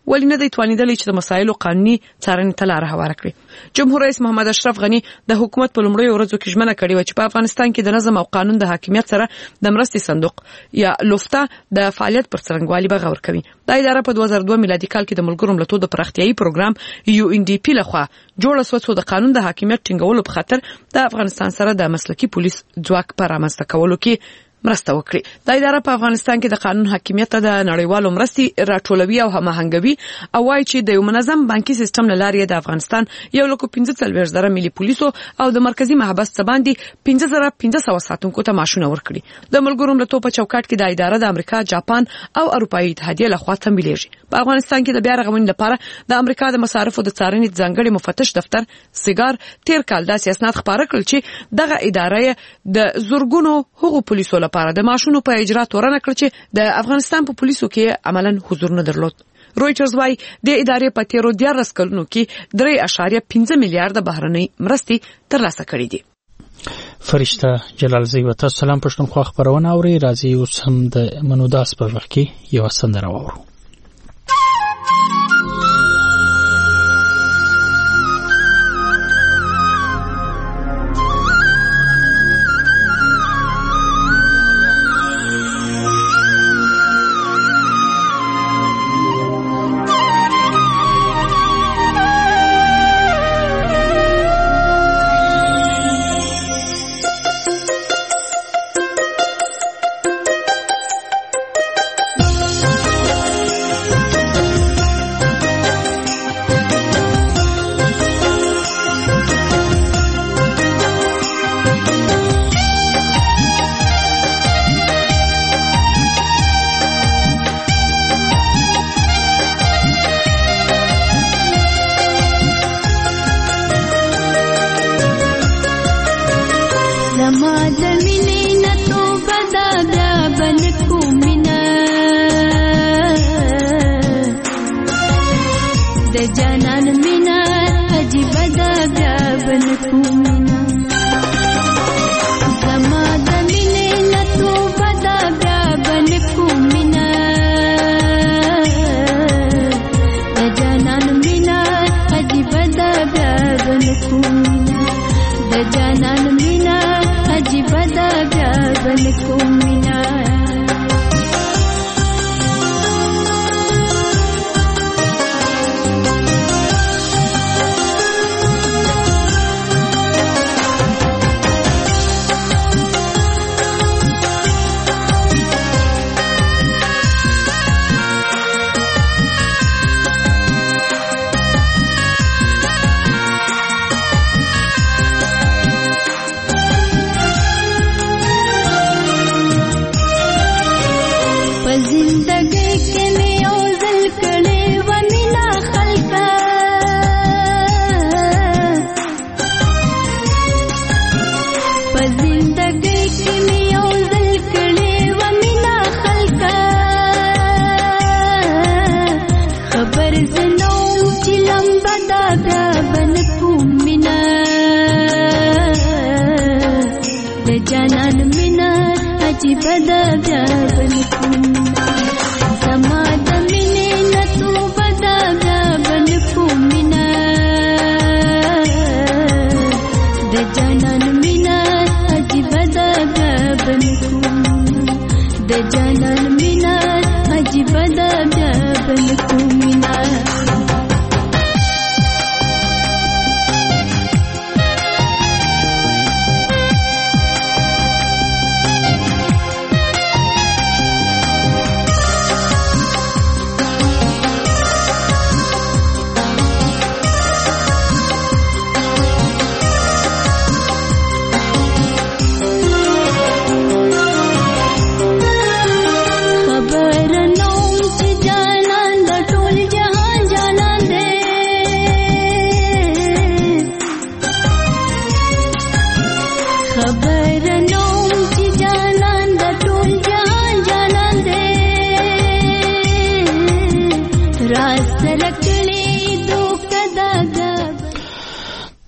ولې نه دی توانیدلی چې د مسایلو قانوني څارنې ته لاره هواره کړي. جمهور رئیس محمد اشرف غنی د حکومت په لومړیو ورځو کې ژمنه کړې و چې په افغانستان کې د نظم او قانون د حاکمیت سره د مرستې صندوق یا لوفتا د فعالیت پر څرنګوالي به غور کوي. دا اداره په دوه زره دوه میلادي کال کې د ملګرو ملتونو د پراختیایي پروګرام یو ان ډي پی لخوا جوړه شوه چې د قانون د حاکمیت ټینګولو په خاطر د افغانستان سره د مسلکي پولیس ځواک په رامنځته کولو کې مرسته وکړي. دا اداره په افغانستان کې د قانون حاکمیت ته د نړیوالو مرستې راټولوي او هماهنګوي او وايي چې د یو منظم بانکي سیستم له لارې د افغانستان یو لک پنځه څلوېښت زره ملي پولیسو او د مرکزی محبس څخه باندې پنځه زره پنځه سوه ساتونکو ته معاشونه ورکړي. د ملګرو ملتونو په چوکاټ کې د اداره د امریکا، جاپان او اروپایي اتحادیې لخوا تمویلېږي. په افغانستان کې د بیا رغونې لپاره د امریکا د مصارفو د څارنې ځانګړي مفتش دفتر سیګار تیر کال داسې اسناد خپاره کړل چې دغه اداره د زورګونو هغو پولیسو لپاره د معاشونو په اجرا تورنه کړ چې د افغانستان په پولیسو کې عملاً حضور نه درلود. رويټرز وايي د ادارې په تیرو دیارلس کلونو کې درې اعشاریه پنځه میلیارډ بهرنۍ مرستې ترلاسه کړې دي. فرشته جلال زی و تاسو سلام پښتونخوا خبرونه اوري. راځي اوس هم د منوداس په وخت کې یو سندره واورو.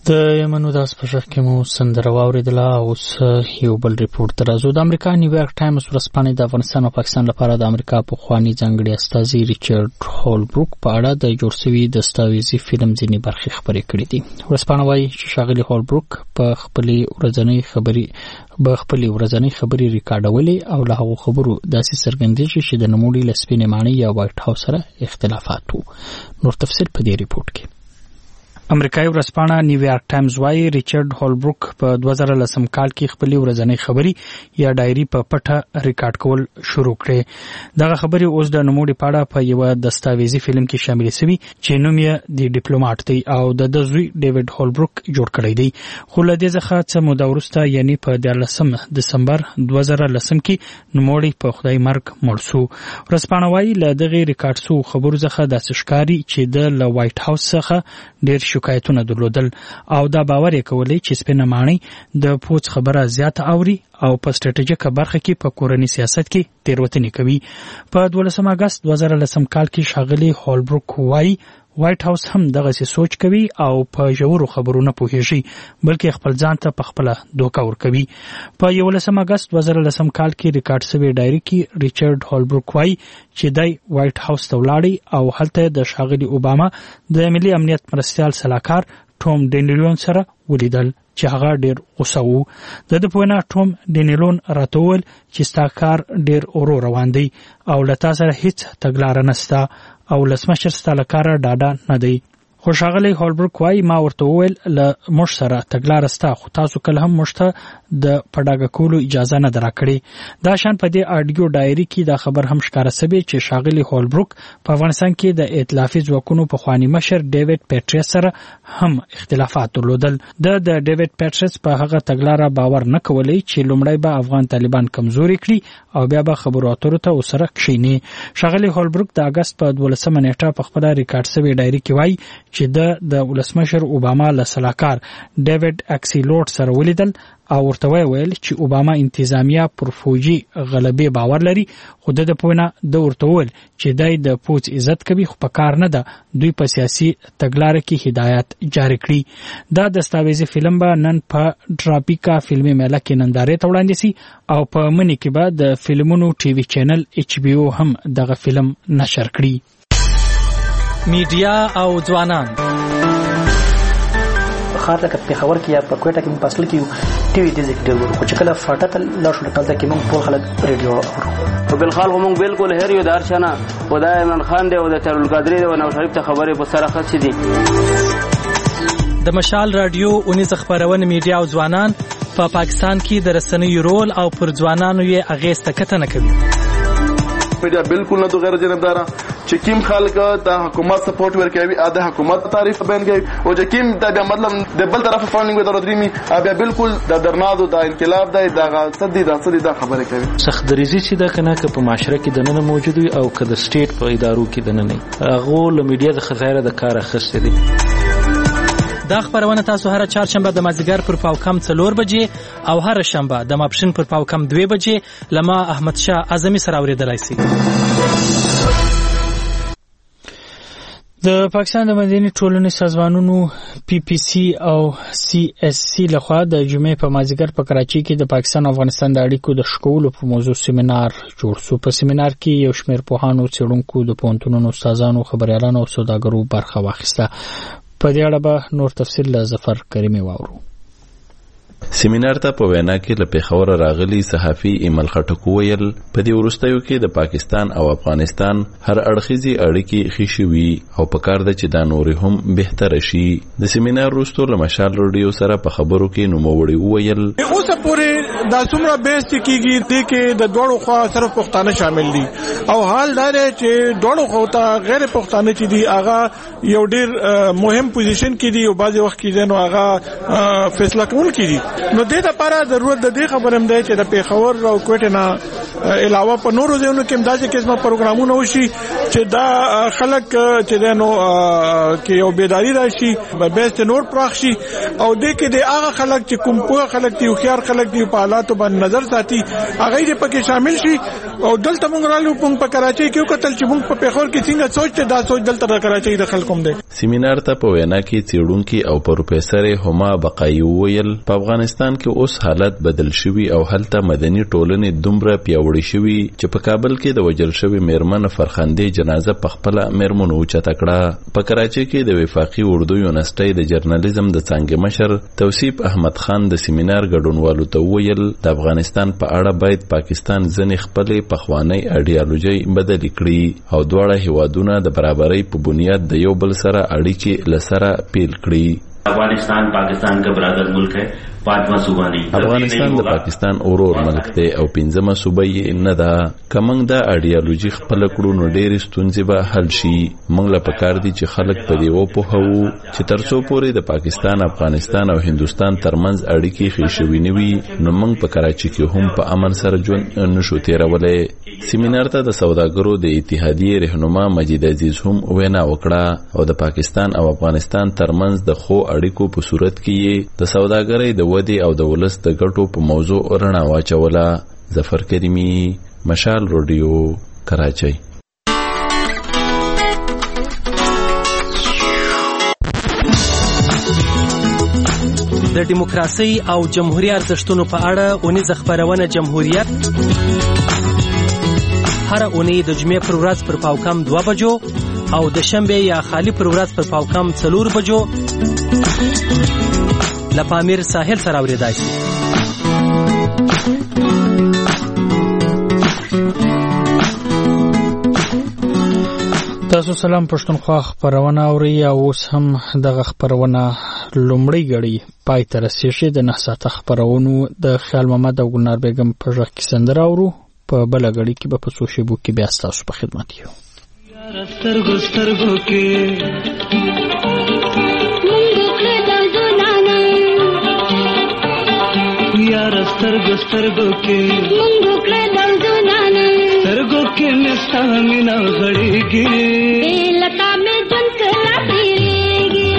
د یمنو د اسپشخ کې مو سندره واوریدله. اوس یو بل ریپورت ته راځو. د امریکا نیویارک ټایمز ورځپاڼې د افغانستان او پاکستان لپاره د امریکا پخواني ځانګړي استازي ریچارډ هولبروک په اړه د جوړ شوي دستاویزي فلم ځینې برخې خبرې کړې دي. ورځپاڼه وایي چې ښاغلي هولبروک په خپلې ورځنۍ خبرې به خپلې ورځنۍ خبرې ریکارډولې او له هغو خبرو داسې څرګندېږي چې د نوموړي له سپینې ماڼۍ یا وایټ هاوس سره اختلافات وو. نور تفصیل په دې ریپورت کې. امریکایي ورځپاڼه نیویارک ټایمز وایي ریچارډ هولبروک په دوه زره لسم کال کې خپلې ورځنۍ خبرې یا ډایري په پټه ریکارډ کول شروع کړې. دغه خبرې اوس د نوموړي په اړه په یوه دستاویزي فلم کې شاملې شوي چې نوم یې د ډیپلوماټ دی او د ده زوی ډیوډ هولبروک جوړ کړی دی. خو له دې څخه څه موده وروسته یعنې په دیارلسم دسمبر دوه زره لسم کې نوموړی په خدای مرګ مړ شو. ورځپاڼه وایي له دغې ریکارډ شوو خبرو څخه داسې ښکاري چې د له وایټ هاوس څخه ډېر شکایتونه درلودل او دا باور یې کولی چې سپینه ماڼۍ د پوڅ خبره زیاته اوري او په سټریټیژیکه برخه کې په کورني سیاست کې تېروتنې کوي. په دولسم اګست دوه زره لسم کال کې ښاغلي هولبروک وایي وایټ هاوس هم دغسې سوچ کوي او په ژورو خبرو نه پوهېږي بلکې خپل ځان ته په خپله دوکه ورکوي. په یولسم اګست دوه زره لسم کال کې ریکارډ شوې ډایري کې ریچارډ هولبروک وایي چې دی وایټ هاوس ته ولاړی او هلته د ښاغلي اوباما د ملي امنیت مرستیال سلاکار ټوم ډینیلون سره ولیدل چې هغه ډېر غوسه و. د ده په وینا ټوم ډینیلون راته وویل چې ستا کار ډېر ورو روان دی او له تا سره هیڅ تګلاره نشته او ولسمشر ستا له کاره ډاډه نه دی. خو ښاغلی هولبروک وایي ما ورته وویل له موږ سره تګلاره سته خو تاسو کله هم موږ ته د په ډاګه کولو اجازه نه ده راکړې. دا شان په دې اډیو ډایري کې دا خبر هم ښکاره شوی چې ښاغلی هولبروک په افغانستان کې د ائتلافي ځواکونو پخواني مشر ډیوډ پیټریس سره هم اختلافات درلودل. د د ډیوډ پیټریس په هغه تګلاره باور نه کولی چې لومړی به افغان طالبان کمزوري کړي او بیا به خبرو اترو ته ورسره کښیني. ښاغلی هولبروک د اګست په دولسمه نیټه په خپله ریکارډ شوې ډایري کې وایي چې د د ولسمشر اوباما له سلاکار ډیوډ اکسیلوټ سره ولیدل او ورته ویل چې اوباما انتظامیه پر فوجي غلبې باور لري خو د ده په وینا ده ورته وویل چې دی د پوځ عزت کوي خو په کار نه ده دوی په سیاسي تګلاره کې هدایت جاري کړي. دا دستاویزي فلم به نن په ټراپیکا فلمي میله کې نندارې ته وړاندې سي او په مني کې به د فلمونو ټي وي چینل ایچ بي او هم دغه فلم نشر کړي. میډیا او ځوانان خاطر کې پیښور کې یا په کوټه کې په اصل کې ټي وي د ذکر ورو خو چې کله فاټه لا شو ټاله کې موږ ټول خلک ریډیو اورو. په بل خال موږ بالکل هر یو دارشنه خدای عمران خان دی او د ترول قادری دی او نو شریف ته خبره په سره خاص دي. د مشال رادیو اونیز خبرونه میډیا او ځوانان په پا پاکستان کې د رسنیو رول او پر ځوانانو یې اغیز تکته نه کوي. میډیا بالکل نه تو غیر جانبدار چې کیم خلک د حکومت سپورټ ورکوي ا د حکومت تعریف بیان کوي او چې کیم د مطلب د بل طرف فاندینګ ودرو درېمي بیا بالکل د درنادو د انقلاب د دغه صدې د صدې د خبره کوي. سخت دریزي چې دا کنه که په معاشره کې د نن موجود وي او که د سټیټ په ادارو کې د نن نه هغه له میډیا د خزایره د کار اخیستې دي. دا خبرونه تاسو هر چهارشنبه د مازیګر پر پاو کم څلور بجې او هر شنبه د ماپښین پر پاو کم دوه بجې لما احمد شاه اعظمي سره اوریدلای شئ. د پاکستان د مدني ټولنې سازمانونو پی پی سی او سی اس سی لخوا د جمعې په مازیګر په کراچۍ کې د پاکستان او افغانستان د اړیکو د ښه کولو په موضوع سیمینار جوړ شو. په سیمینار کې یو شمېر پوهانو، څېړونکو، د پوهنتونونو استادانو، خبریالانو او سوداګرو برخه واخیسته. په دې اړه به نور تفصیل له ظفر کریمي واورو. سیمینار ته په وینا کې له پیښور راغلي صحافي ایمل خټک ویل په دې وروستیو کې د پاکستان او افغانستان هر اړخیزي اړیکې ښې شوي او په کار ده چې دا نورې هم بهتره شي. د سیمینار وروسته له مشال رادیو سره په خبرو کې نوموړي وویل اوس پورې دا څومره بیس کېږي دې کې د دوړو خوا صرف پښتانه شامل دي او حال دا دی چې دوړو خوا ته غیر پښتانه چې دي هغه یو ډېر مهم پوزیشن کې دي او بعضې وخت کې نو هغه فیصله کوونکي دي نو د دې لپاره ضرورت د دې خبرم دی چې د پیښور او کوټه نه علاوه په نورو ځایونو کې امدادي قسمه پروګرامونه وشي چې دا خلک چې نو کې یو بیداری راشي به بیس نور پراخ شي او د کې د هغه خلک چې کوم په خلک دی خيار خلک دی په حالاتو باندې نظر ساتي هغه دې پکې شامل شي او دلته موږ رالو په کراچۍ کې وکتل چې موږ په پیښور کې څنګه سوچ ته دا سوچ دلته د کراچۍ د خلکو هم دی. سیمینار ته په وینا کې څېړونکي او پروفیسور هما بقایي ویل په افغانستان کې اوس حالت بدل شوی او هلته مدني ټولنې دومره پیاوړې شوی چې په کابل کې د وجل شوی میرمن فرخندې جنازه په خپل میرمن اوچته کړه. په کراچۍ کې د وفاقي اردو یونیورسيټي د جرنالیزم د څانګې مشر توصیف احمد خان د سیمینار ګډونوالو ته ویل د افغانستان په اړه باید پاکستان ځنې خپل پخوانی ایډیالوژي بدل کړي او دواړه هیوادونه د برابرۍ په بنیاد د یو بل سره اړیکې لسره پیل کړي. افغانستان پاکستان کا برادر ملک ہے، پانچواں صوبہ دی. افغانستان د پاکستان اورور ملک دی او پنځمه صوبه یې نه ده. کمنګ دا ایډیالوژي خپل کړو نو ډېرې ستونزې به حل شي. موږ له پکار دي چې خلک په دې وپوهوو چې تر څو پورې د پاکستان، افغانستان او هندوستان ترمنځ اړیکې ښې شوې نه وي نو موږ په کراچۍ کې هم په امن سره ژوند نشو تېرولی. سیمینار ته د سوداګرو د اتحادیې رهنما مجید عزیز هم وینا وکړه او د پاکستان او افغانستان ترمنځ د خو اړیکو په صورت کې د سوداګرۍ د ودې او د ولس د ګټو په موضوع رڼا واچوله. ظفر کریمی، مشال رادیو، کراچۍ. د دیموکراسي او جمهوریت ارزښتونو په اړه اونیزه خبرونه جمهوریت هر اونۍ د جمعې پر ورځ پر پاوکم دوه بجو او د شنبه یا خالی پر ورځ پر پاوکم څلور بجو له پامیر ساحل سره اوریدای شي. تاسو سلام پښتونخوا خبرونه اوري او اوس هم دغه خبرونه لومړی غړي پای ته رسیږي. د نه ساعته خبرونو د خیال محمد او ګلنار بیگم په ژغ کې سندره اورو. په بل غړي کې به په څو شیبو کې بیا تاسو په خدمت یو. یار سترګو سترګو کې یار سترګو سترګو کې مونږ کړه لوزونه سترګو کې مستا مینا غړېږي لتا مې جن کلا تیریږي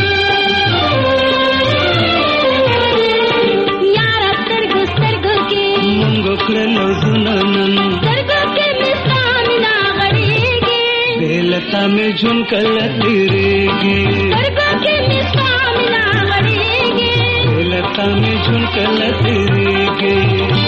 یار سترګو سترګو کې مونږ کړه لوزونه سترګو کې مستا مینا غړېږي لتا مې جن کلا تیریږي سترګو کې مستا مینا غړېږي لتا مې جن کلا تیریږي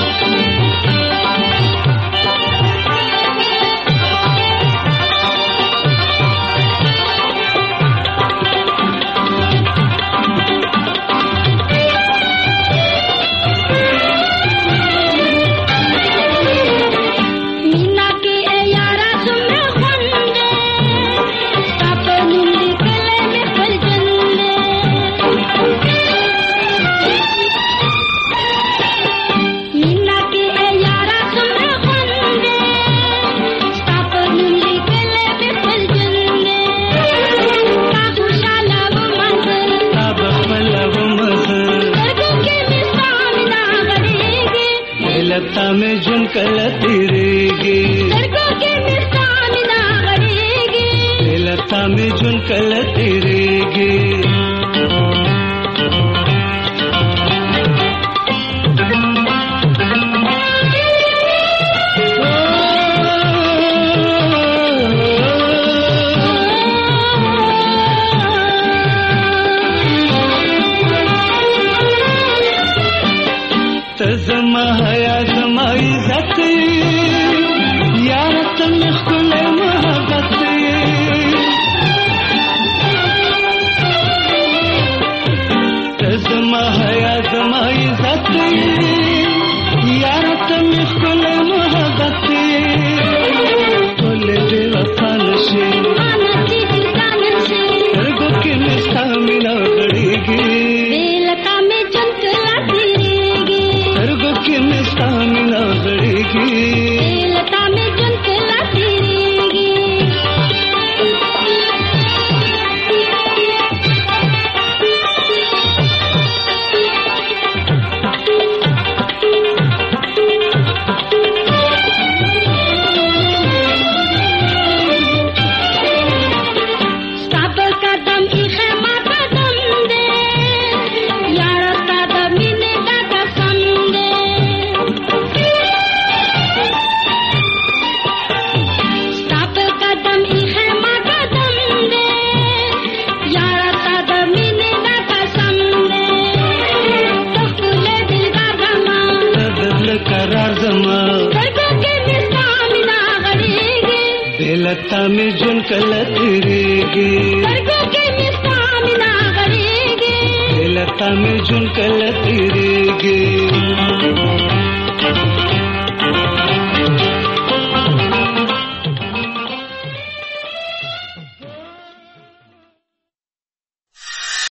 लता में झुमकल तिरेगी लड़कों के मिर्चान ना गड़ेगी लता में झुमकल तिरेगी तज़मा हया ज़माई ज़त यार तुम खुल मोहब्बत तज़मा हया ज़माई ज़त यार तुम खुल मोहब्बत खुल दे वफा नशे सरगो के मिस्ता मिला गड़ेगी लता में झुमकला तिरेगी सरगो के मिस्ता लता में झुनकल तिरेगी सरगो के मिसाम ना गरेगी लता में झुनकल तिरेगी